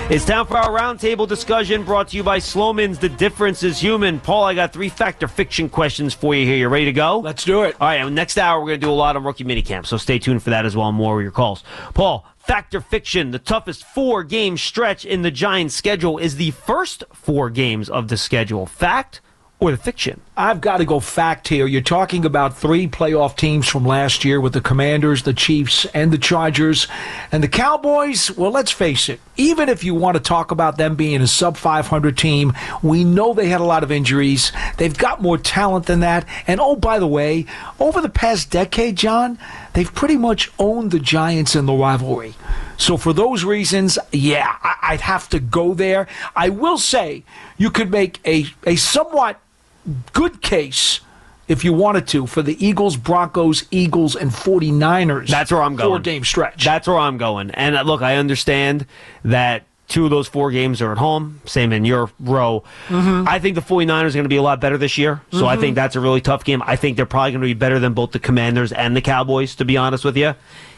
It's time for our roundtable discussion brought to you by Sloman's. The difference is human. Paul, I got 3 fact or fiction questions for you here. You ready to go? Let's do it. All right, next hour we're going to do a lot on rookie minicamp, so stay tuned for that as well and more of your calls. Paul, fact or fiction, the toughest 4-game stretch in the Giants' schedule is the first 4 games of the schedule. Fact or the fiction? I've got to go fact here. You're talking about 3 playoff teams from last year with the Commanders, the Chiefs, and the Chargers. And the Cowboys, well, let's face it, even if you want to talk about them being a sub-500 team, we know they had a lot of injuries. They've got more talent than that. And, oh, by the way, over the past decade, John, they've pretty much owned the Giants in the rivalry. So for those reasons, yeah, I'd have to go there. I will say you could make a somewhat good case, if you wanted to, for the Eagles, Broncos, Eagles, and 49ers. That's where I'm going. 4-game stretch. That's where I'm going. And look, I understand that 2 of those 4 games are at home, same in your row. Mm-hmm. I think the 49ers are going to be a lot better this year, so I think that's a really tough game. I think they're probably going to be better than both the Commanders and the Cowboys, to be honest with you.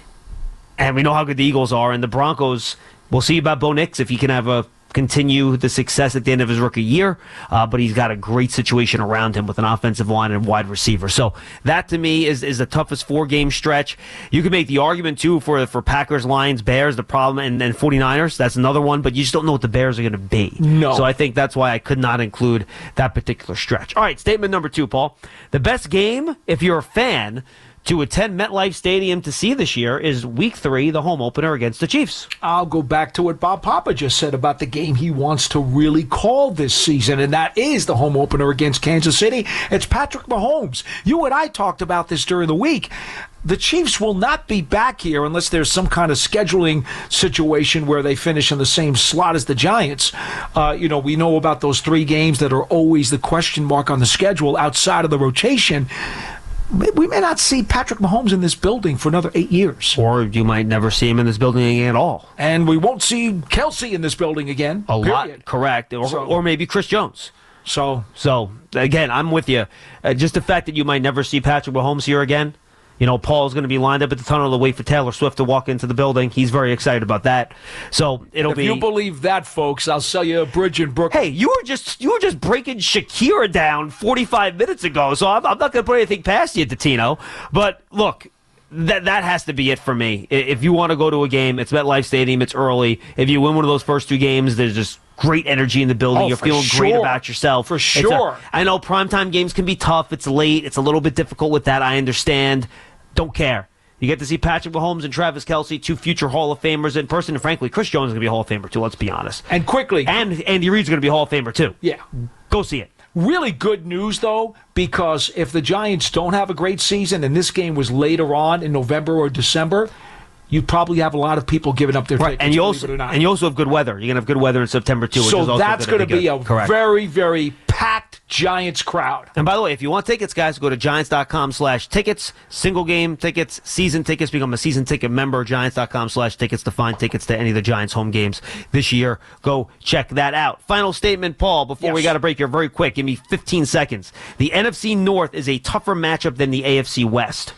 And we know how good the Eagles are, and the Broncos, we'll see about Bo Nix if he can continue the success at the end of his rookie year, but he's got a great situation around him with an offensive line and wide receiver. So that, to me, is the toughest 4-game stretch. You can make the argument, too, for Packers, Lions, Bears, the problem, and 49ers. That's another one, but you just don't know what the Bears are going to be. No. So I think that's why I could not include that particular stretch. All right, statement number 2, Paul. The best game, if you're a fan, to attend MetLife Stadium to see this year is Week 3, the home opener against the Chiefs. I'll go back to what Bob Papa just said about the game he wants to really call this season, and that is the home opener against Kansas City. It's Patrick Mahomes. You and I talked about this during the week. The Chiefs will not be back here unless there's some kind of scheduling situation where they finish in the same slot as the Giants. We know about those 3 games that are always the question mark on the schedule outside of the rotation. We may not see Patrick Mahomes in this building for another 8 years. Or you might never see him in this building again at all. And we won't see Kelsey in this building again. Lot, correct. Or maybe Chris Jones. So again, I'm with you. Just the fact that you might never see Patrick Mahomes here again. Paul's going to be lined up at the tunnel to wait for Taylor Swift to walk into the building. He's very excited about that. So if you believe that, folks, I'll sell you a bridge in Brooklyn. Hey, you were just breaking Shakira down 45 minutes ago, so I'm not going to put anything past you, Tino. But look, that has to be it for me. If you want to go to a game, it's MetLife Stadium. It's early. If you win one of those first 2 games, there's just great energy in the building. You're feeling great about yourself. For sure. I know primetime games can be tough. It's late. It's a little bit difficult with that. I understand. Don't care. You get to see Patrick Mahomes and Travis Kelce, 2 future Hall of Famers in person. And frankly, Chris Jones is going to be a Hall of Famer too, let's be honest. And quickly. And Andy Reid's going to be a Hall of Famer too. Yeah. Go see it. Really good news, though, because if the Giants don't have a great season and this game was later on in November or December, you'd probably have a lot of people giving up their tickets. And you also have good weather. You're going to have good weather in September too. So that's going to be a very, very packed Giants crowd. And by the way, if you want tickets, guys, go to Giants.com/tickets. Single game tickets, season tickets. Become a season ticket member. Giants.com/tickets to find tickets to any of the Giants home games this year. Go check that out. Final statement, Paul, before we got to break here very quick. Give me 15 seconds. The NFC North is a tougher matchup than the AFC West.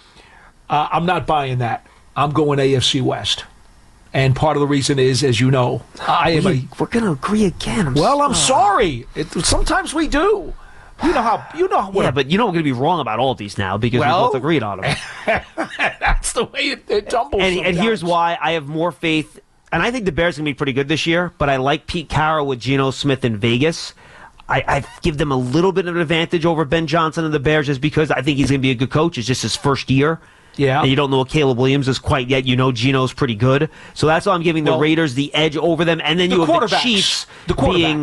I'm not buying that. I'm going AFC West. And part of the reason is, as you know, we're going to agree again. I'm sorry. Sometimes we do. You know how. Yeah, but we're going to be wrong about all of these now because we both agreed on them. That's the way it tumbles. And here's why I have more faith. And I think the Bears are going to be pretty good this year, but I like Pete Carroll with Geno Smith in Vegas. I give them a little bit of an advantage over Ben Johnson and the Bears just because I think he's going to be a good coach. It's just his first year. Yeah. And you don't know what Caleb Williams is quite yet. You know Geno's pretty good. So that's why I'm giving the Raiders the edge over them. And then you have the Chiefs being...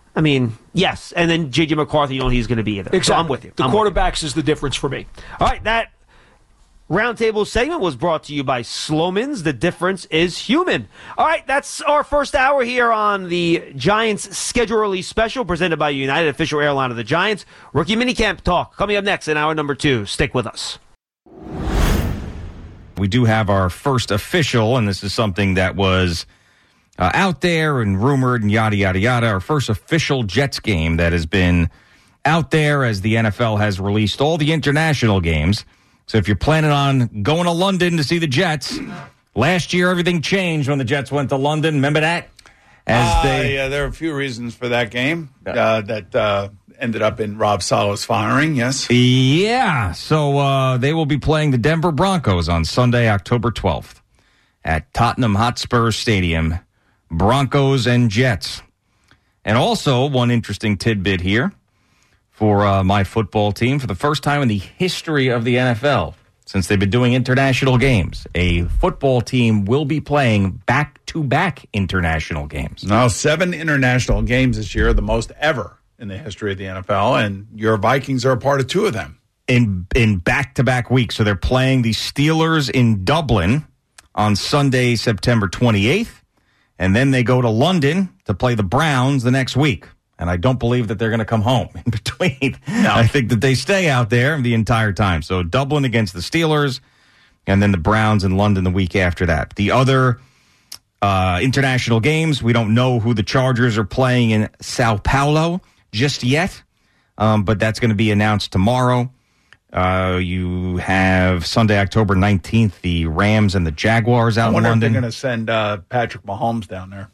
yes. And then J.J. McCarthy, he's going to be either. Exactly. So I'm with you. The quarterbacks is the difference for me. All right, that roundtable segment was brought to you by Sloman's. The difference is human. All right, that's our first hour here on the Giants Schedule Release Special presented by United, official airline of the Giants. Rookie Minicamp Talk coming up next in hour number 2. Stick with us. We do have our first official, and this is something that was out there and rumored and yada, yada, yada. Our first official Jets game that has been out there as the NFL has released all the international games. So if you're planning on going to London to see the Jets, last year everything changed when the Jets went to London. Remember that? There are a few reasons for that game that ended up in Rob Sala's firing, yes? Yeah, so they will be playing the Denver Broncos on Sunday, October 12th at Tottenham Hotspur Stadium. Broncos and Jets. And also, one interesting tidbit here for my football team. For the first time in the history of the NFL, since they've been doing international games, a football team will be playing back-to-back international games. Now, 7 international games this year, the most ever in the history of the NFL, and your Vikings are a part of 2 of them. In back-to-back weeks. So they're playing the Steelers in Dublin on Sunday, September 28th, and then they go to London to play the Browns the next week. And I don't believe that they're going to come home in between. No. I think that they stay out there the entire time. So Dublin against the Steelers, and then the Browns in London the week after that. The other international games, we don't know who the Chargers are playing in Sao Paulo just yet, but that's going to be announced tomorrow. You have Sunday, October 19th, the Rams and the Jaguars out in London. I wonder if they're going to send Patrick Mahomes down there.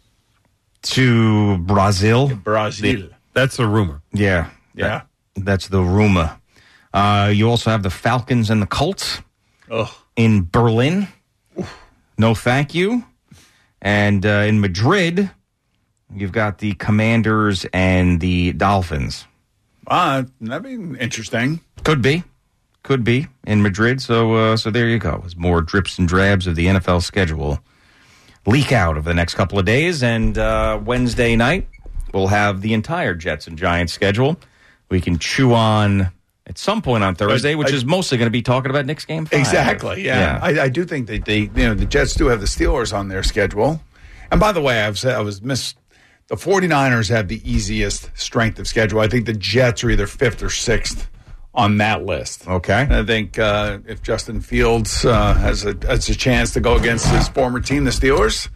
To Brazil. Brazil. That's the rumor. Yeah. That's the rumor. You also have the Falcons and the Colts in Berlin. No thank you. And in Madrid, you've got the Commanders and the Dolphins. That'd be interesting. Could be in Madrid. So there you go. There's more drips and drabs of the NFL schedule leak out over the next couple of days. And Wednesday night, we'll have the entire Jets and Giants schedule. We can chew on at some point on Thursday, which is mostly going to be talking about Knicks game 5. Exactly. Yeah. I do think that the Jets do have the Steelers on their schedule. And by the way, the 49ers have the easiest strength of schedule. I think the Jets are either 5th or 6th on that list. Okay. And I think if Justin Fields has a chance to go against his former team, the Steelers,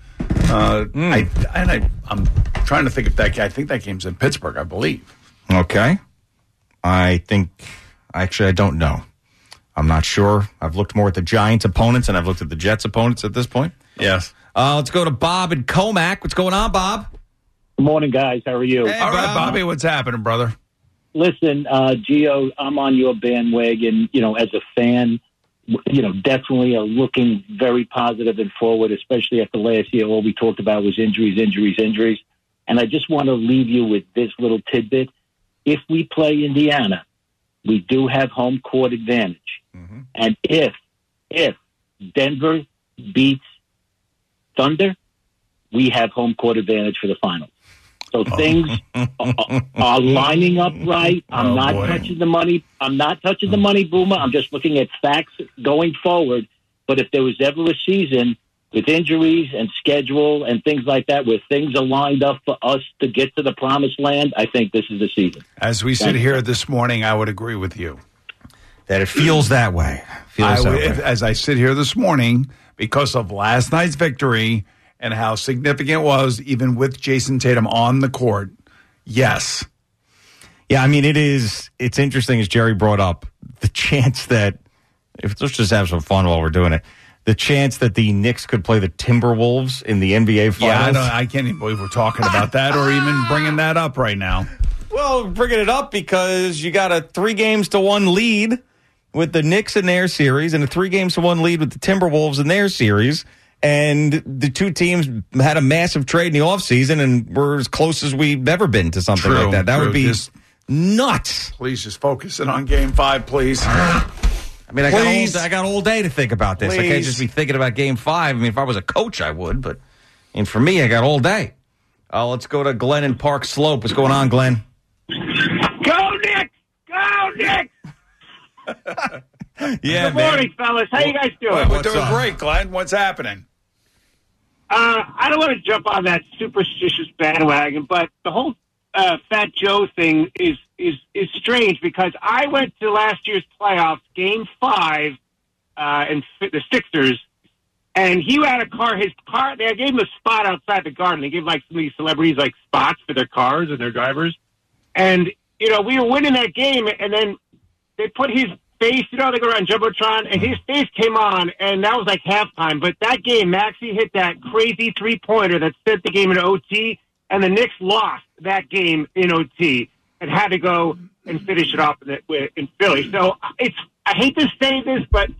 I'm trying to think if I think that game's in Pittsburgh, I believe. Okay. I don't know. I'm not sure. I've looked more at the Giants opponents and I've looked at the Jets opponents at this point. Yes. Let's go to Bob in Comac. What's going on, Bob? Good morning, guys. How are you? Hey, all right, Bobby. What's happening, brother? Listen, Gio, I'm on your bandwagon, as a fan, definitely looking very positive and forward, especially after last year. All we talked about was injuries. And I just want to leave you with this little tidbit. If we play Indiana, we do have home court advantage. Mm-hmm. And if Denver beats Thunder, we have home court advantage for the finals. So things are lining up right. I'm not touching the money. I'm not touching the money, Boomer. I'm just looking at facts going forward. But if there was ever a season with injuries and schedule and things like that where things are lined up for us to get to the promised land, I think this is the season. As we sit here this morning, I would agree with you. That it feels that way. As I sit here this morning, because of last night's victory and how significant it was, even with Jason Tatum on the court, yes. Yeah, I mean, it's interesting, as Jerry brought up, the chance that, let's just have some fun while we're doing it, the chance that the Knicks could play the Timberwolves in the NBA Finals. Yeah, I can't even believe we're talking about that or even bringing that up right now. Well, we're bringing it up because you got a 3-1 lead with the Knicks in their series and a 3-1 lead with the Timberwolves in their series. And the two teams had a massive trade in the offseason and we're as close as we've ever been to something like that. That would be nuts. Please just focus in on Game 5, please. I mean, I got all day to think about this. Please. I can't just be thinking about Game 5. I mean, if I was a coach, I would. And for me, I got all day. Let's go to Glenn in Park Slope. What's going on, Glenn? Go, Knicks! Go, Knicks! Yeah, Good morning, fellas. How you guys doing? We're doing great, Glenn. What's happening? I don't want to jump on that superstitious bandwagon, but the whole Fat Joe thing is strange because I went to last year's playoffs, Game 5, and the Sixers, and he had a car. His car, they gave him a spot outside the garden. They gave some of these celebrities spots for their cars and their drivers, and we were winning that game, and then they put his face, they go around Jumbotron, and his face came on, and that was like halftime. But that game, Maxey hit that crazy three-pointer that sent the game into OT, and the Knicks lost that game in OT and had to go and finish it off in Philly. So I hate to say this, but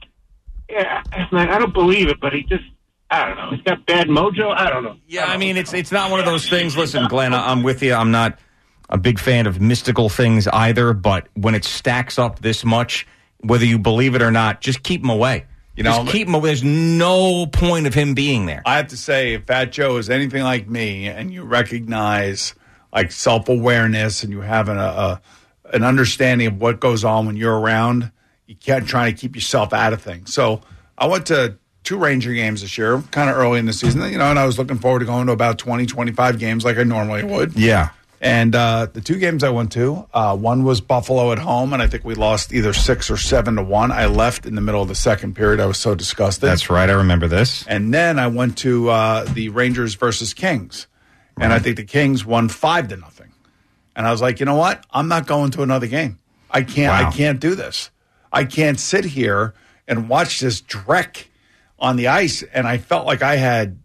I don't believe it, but I don't know. He's got bad mojo. I don't know. Yeah, I mean, it's not one of those things. Listen, Glenn, I'm with you. I'm not a big fan of mystical things either, but when it stacks up this much, whether you believe it or not, just keep him away. Just keep him away. There's no point of him being there. I have to say, if Fat Joe is anything like me and you recognize like self-awareness and you have an understanding of what goes on when you're around, you can't try to keep yourself out of things. So I went to 2 Ranger games this year, kind of early in the season, and I was looking forward to going to about 20, 25 games like I normally would. Yeah. And the 2 games I went to, one was Buffalo at home, and I think we lost either 6 or 7-1. I left in the middle of the second period. I was so disgusted. That's right. I remember this. And then I went to the Rangers versus Kings, and I think the Kings won 5-0. And I was like, you know what? I'm not going to another game. I can't do this. I can't sit here and watch this dreck on the ice, and I felt like I had,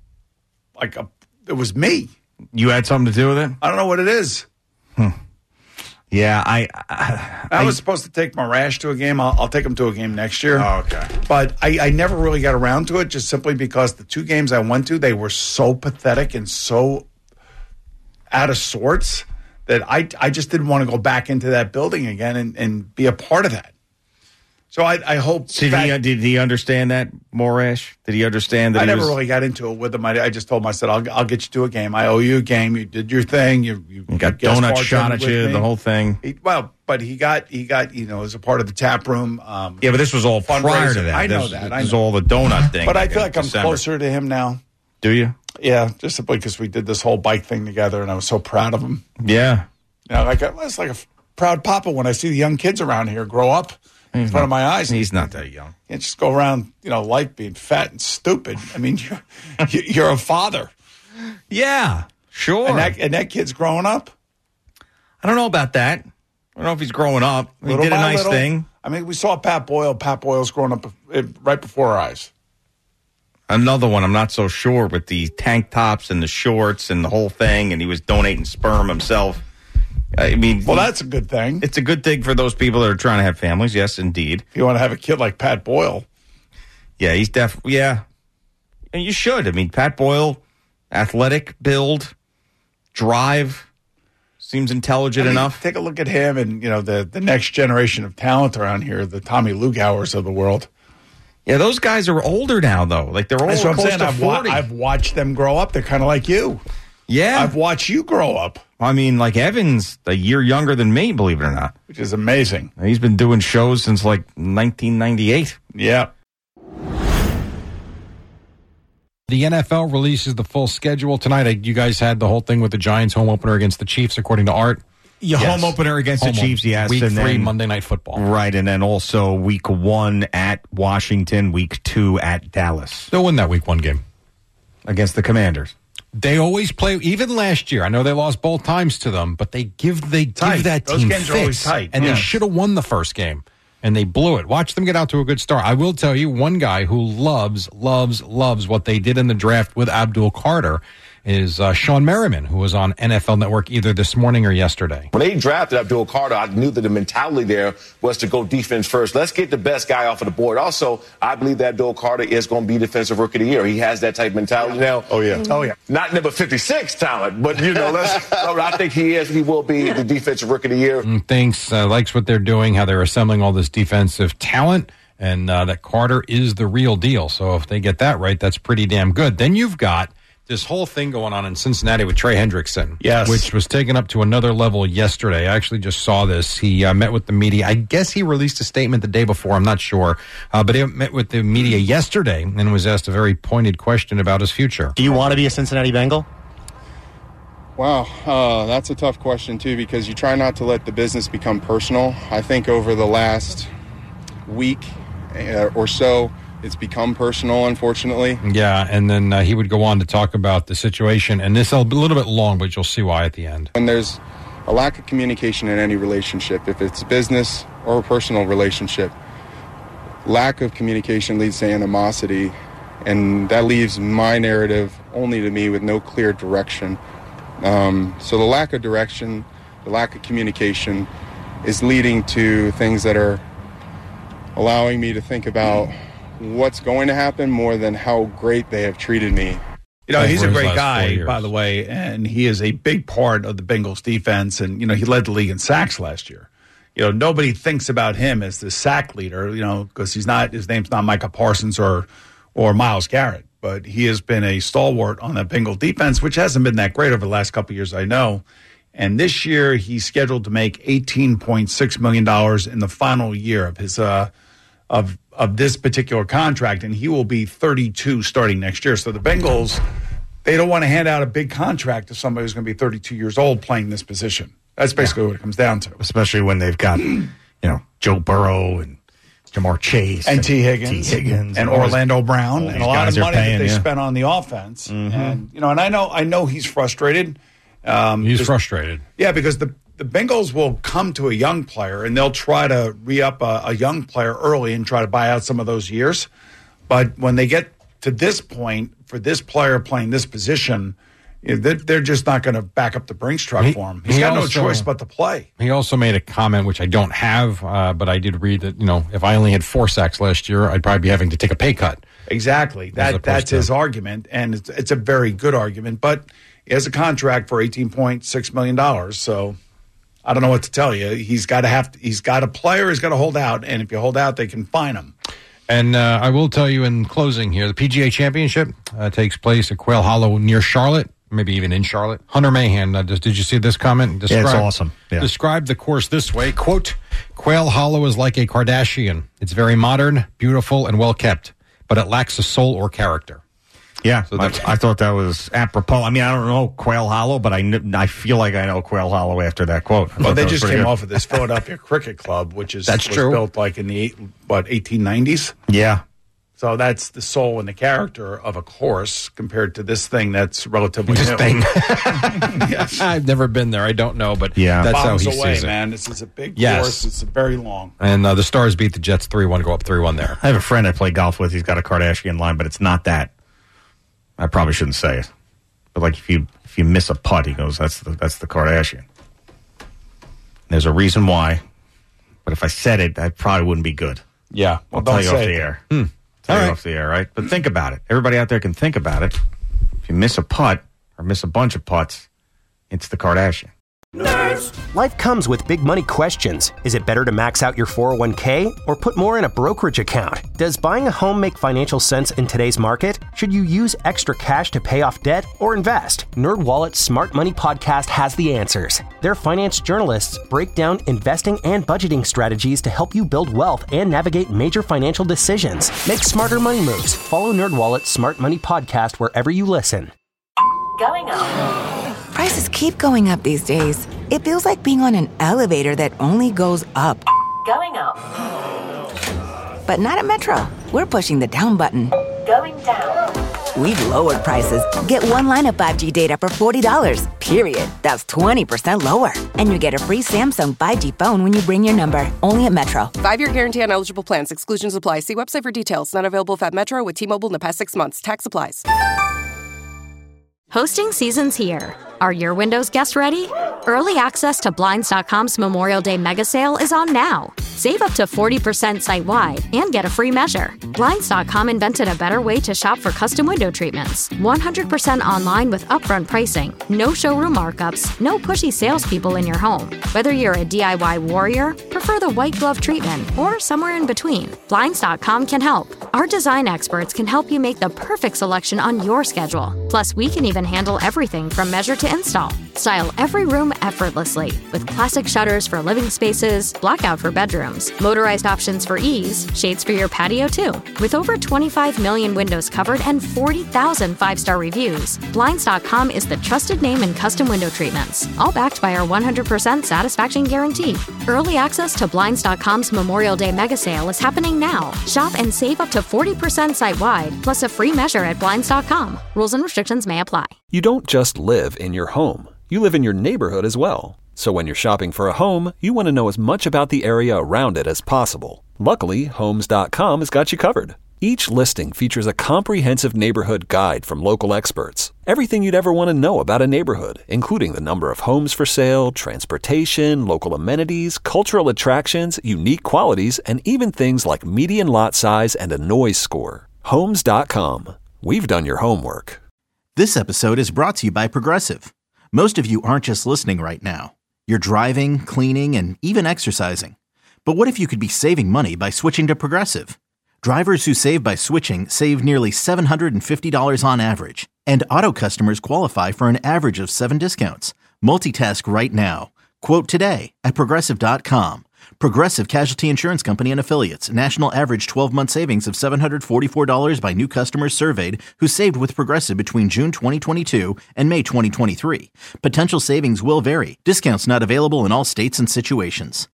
it was me. You had something to do with it? I don't know what it is. Yeah, I was supposed to take my rash to a game. I'll take him to a game next year. Oh, okay. But I never really got around to it, just simply because the 2 games I went to, they were so pathetic and so out of sorts that I just didn't want to go back into that building again and be a part of that. So I hope. Did he understand that, Morash? Did he understand that? I never really got into it with him. I just told him, I said, I'll get you to a game. I owe you a game. You did your thing. You got donut shot at you, the whole thing. But he got as a part of the tap room. Yeah, but this was all prior to that. I know that. This was all the donut thing. But I feel like I'm closer to him now. Do you? Yeah, just simply because we did this whole bike thing together, and I was so proud of him. Yeah. It's like a proud papa when I see the young kids around here grow up in front of my eyes. He's not that young. And just go around, life being fat and stupid. I mean, you're a father. Yeah, sure. And that kid's growing up. I don't know about that. I don't know if he's growing up. He did a nice thing. I mean, we saw Pat Boyle. Pat Boyle's growing up right before our eyes. Another one, I'm not so sure, with the tank tops and the shorts and the whole thing, and he was donating sperm himself. I mean, well, that's a good thing. It's a good thing for those people that are trying to have families. Yes, indeed. If you want to have a kid like Pat Boyle. Yeah, he's definitely, yeah. And you should. I mean, Pat Boyle, athletic build, drive, seems intelligent enough. Take a look at him and, the next generation of talent around here, the Tommy Lugauers of the world. Yeah, those guys are older now, though. Like, they're all close to 40. I've watched them grow up. They're kind of like you. Yeah. I've watched you grow up. I mean, like Evan's a year younger than me, believe it or not. Which is amazing. He's been doing shows since like 1998. Yeah. The NFL releases the full schedule tonight. You guys had the whole thing with the Giants home opener against the Chiefs, according to Art. Yeah, yes. Home opener against the Chiefs, yes. Week and 3, then, Monday Night Football. Right, and then also Week 1 at Washington, Week 2 at Dallas. They'll win that Week 1 game. Against the Commanders. They always play, even last year. I know they lost both times to them, but they give that Those team games are always fits, tight. and they should have won the first game, and they blew it. Watch them get out to a good start. I will tell you, one guy who loves what they did in the draft with Abdul Carter is Sean Merriman, who was on NFL Network either this morning or yesterday. When they drafted Abdul Carter, I knew that the mentality there was to go defense first. Let's get the best guy off of the board. Also, I believe that Abdul Carter is going to be Defensive Rookie of the Year. He has that type of mentality now. Oh, yeah. Not number 56 talent, but, I think he will be the Defensive Rookie of the Year. Likes what they're doing, how they're assembling all this defensive talent, and that Carter is the real deal. So if they get that right, that's pretty damn good. Then you've got this whole thing going on in Cincinnati with Trey Hendrickson, yes, which was taken up to another level yesterday. I actually just saw this. He met with the media. I guess he released a statement the day before. I'm not sure. But he met with the media yesterday and was asked a very pointed question about his future. Do you want to be a Cincinnati Bengal? Wow, that's a tough question, too, because you try not to let the business become personal. I think over the last week or so, it's become personal, unfortunately. Yeah, and then he would go on to talk about the situation, and this is a little bit long, but you'll see why at the end. When there's a lack of communication in any relationship, if it's business or a personal relationship, lack of communication leads to animosity, and that leaves my narrative only to me with no clear direction. So the lack of direction, the lack of communication is leading to things that are allowing me to think about what's going to happen more than how great they have treated me. You know, he's a great guy, by the way, and he is a big part of the Bengals defense. And, you know, he led the league in sacks last year. You know, nobody thinks about him as the sack leader, you know, because his name's not Micah Parsons or Myles Garrett. But he has been a stalwart on that Bengal defense, which hasn't been that great over the last couple of years, I know. And this year, he's scheduled to make $18.6 million in the final year of his of this particular contract, and he will be 32 starting next year. So the Bengals, they don't want to hand out a big contract to somebody who's going to be 32 years old playing this position. That's basically what it comes down to. Especially when they've got, you know, Joe Burrow and Jamar Chase and T. Higgins and Orlando Brown and a lot of money that they spent on the offense. Mm-hmm. And, you know, and I know he's frustrated. He's frustrated. Yeah, because the Bengals will come to a young player and they'll try to re-up a young player early and try to buy out some of those years. But when they get to this point, for this player playing this position, you know, they're just not going to back up the Brinks truck for him. He's got no choice but to play. He also made a comment, which I don't have, but I did read that, you know, if I only had 4 sacks last year, I'd probably be having to take a pay cut. Exactly. That's his argument, and it's a very good argument. But he has a contract for $18.6 million, so I don't know what to tell you. He's got a player, he's got to hold out, and if you hold out, they can fine him. And I will tell you in closing here, the PGA Championship takes place at Quail Hollow near Charlotte, maybe even in Charlotte. Hunter Mahan, did you see this comment? Yeah, it's awesome. Yeah. Describe the course this way, quote, Quail Hollow is like a Kardashian. It's very modern, beautiful, and well-kept, but it lacks a soul or character. Yeah, so I thought that was apropos. I mean, I don't know Quail Hollow, but I feel like I know Quail Hollow after that quote. Well, they just came off of this Philadelphia Cricket Club, which was built like in the 1890s. Yeah. So that's the soul and the character of a course compared to this thing that's relatively new. Yes. I've never been there. I don't know, but that's how he away, sees it. Man. This is a big course. It's very long. And the Stars beat the Jets 3-1, go up 3-1 there. I have a friend I play golf with. He's got a Kardashian line, but it's not that. I probably shouldn't say it, but like if you miss a putt, he goes, that's the Kardashian. There's a reason why, but if I said it, that probably wouldn't be good. Yeah, I'll tell you off the air. Tell you off the air, right? But think about it. Everybody out there can think about it. If you miss a putt or miss a bunch of putts, it's the Kardashian. Nerds. Life comes with big money questions. Is it better to max out your 401k or put more in a brokerage account? Does buying a home make financial sense in today's market? Should you use extra cash to pay off debt or invest? NerdWallet's Smart Money Podcast has the answers. Their finance journalists break down investing and budgeting strategies to help you build wealth and navigate major financial decisions. Make smarter money moves. Follow NerdWallet's Smart Money Podcast wherever you listen. Going up. Prices keep going up these days. It feels like being on an elevator that only goes up. Going up. But not at Metro. We're pushing the down button. Going down. We've lowered prices. Get one line of 5G data for $40, period. That's 20% lower. And you get a free Samsung 5G phone when you bring your number. Only at Metro. 5-year guarantee on eligible plans. Exclusions apply. See website for details. Not available at Metro with T-Mobile in the past 6 months. Tax applies. Hosting season's here. Are your Windows guests ready? Early access to Blinds.com's Memorial Day mega sale is on now. Save up to 40% site-wide and get a free measure. Blinds.com invented a better way to shop for custom window treatments. 100% online with upfront pricing, no showroom markups, no pushy salespeople in your home. Whether you're a DIY warrior, prefer the white glove treatment, or somewhere in between, Blinds.com can help. Our design experts can help you make the perfect selection on your schedule. Plus, we can even handle everything from measure to install. Style every room effortlessly with classic shutters for living spaces, blackout for bedrooms, motorized options for ease, shades for your patio too. With over 25 million windows covered and 40,000 5-star reviews, Blinds.com is the trusted name in custom window treatments, all backed by our 100% satisfaction guarantee. Early access to Blinds.com's Memorial Day mega sale is happening now. Shop and save up to 40% site-wide, plus a free measure at Blinds.com. Rules and restrictions may apply. You don't just live in your home. You live in your neighborhood as well. So when you're shopping for a home, you want to know as much about the area around it as possible. Luckily, Homes.com has got you covered. Each listing features a comprehensive neighborhood guide from local experts. Everything you'd ever want to know about a neighborhood, including the number of homes for sale, transportation, local amenities, cultural attractions, unique qualities, and even things like median lot size and a noise score. Homes.com. We've done your homework. This episode is brought to you by Progressive. Most of you aren't just listening right now. You're driving, cleaning, and even exercising. But what if you could be saving money by switching to Progressive? Drivers who save by switching save nearly $750 on average. And auto customers qualify for an average of 7 discounts. Multitask right now. Quote today at Progressive.com. Progressive Casualty Insurance Company and Affiliates. National average 12-month savings of $744 by new customers surveyed who saved with Progressive between June 2022 and May 2023. Potential savings will vary. Discounts not available in all states and situations.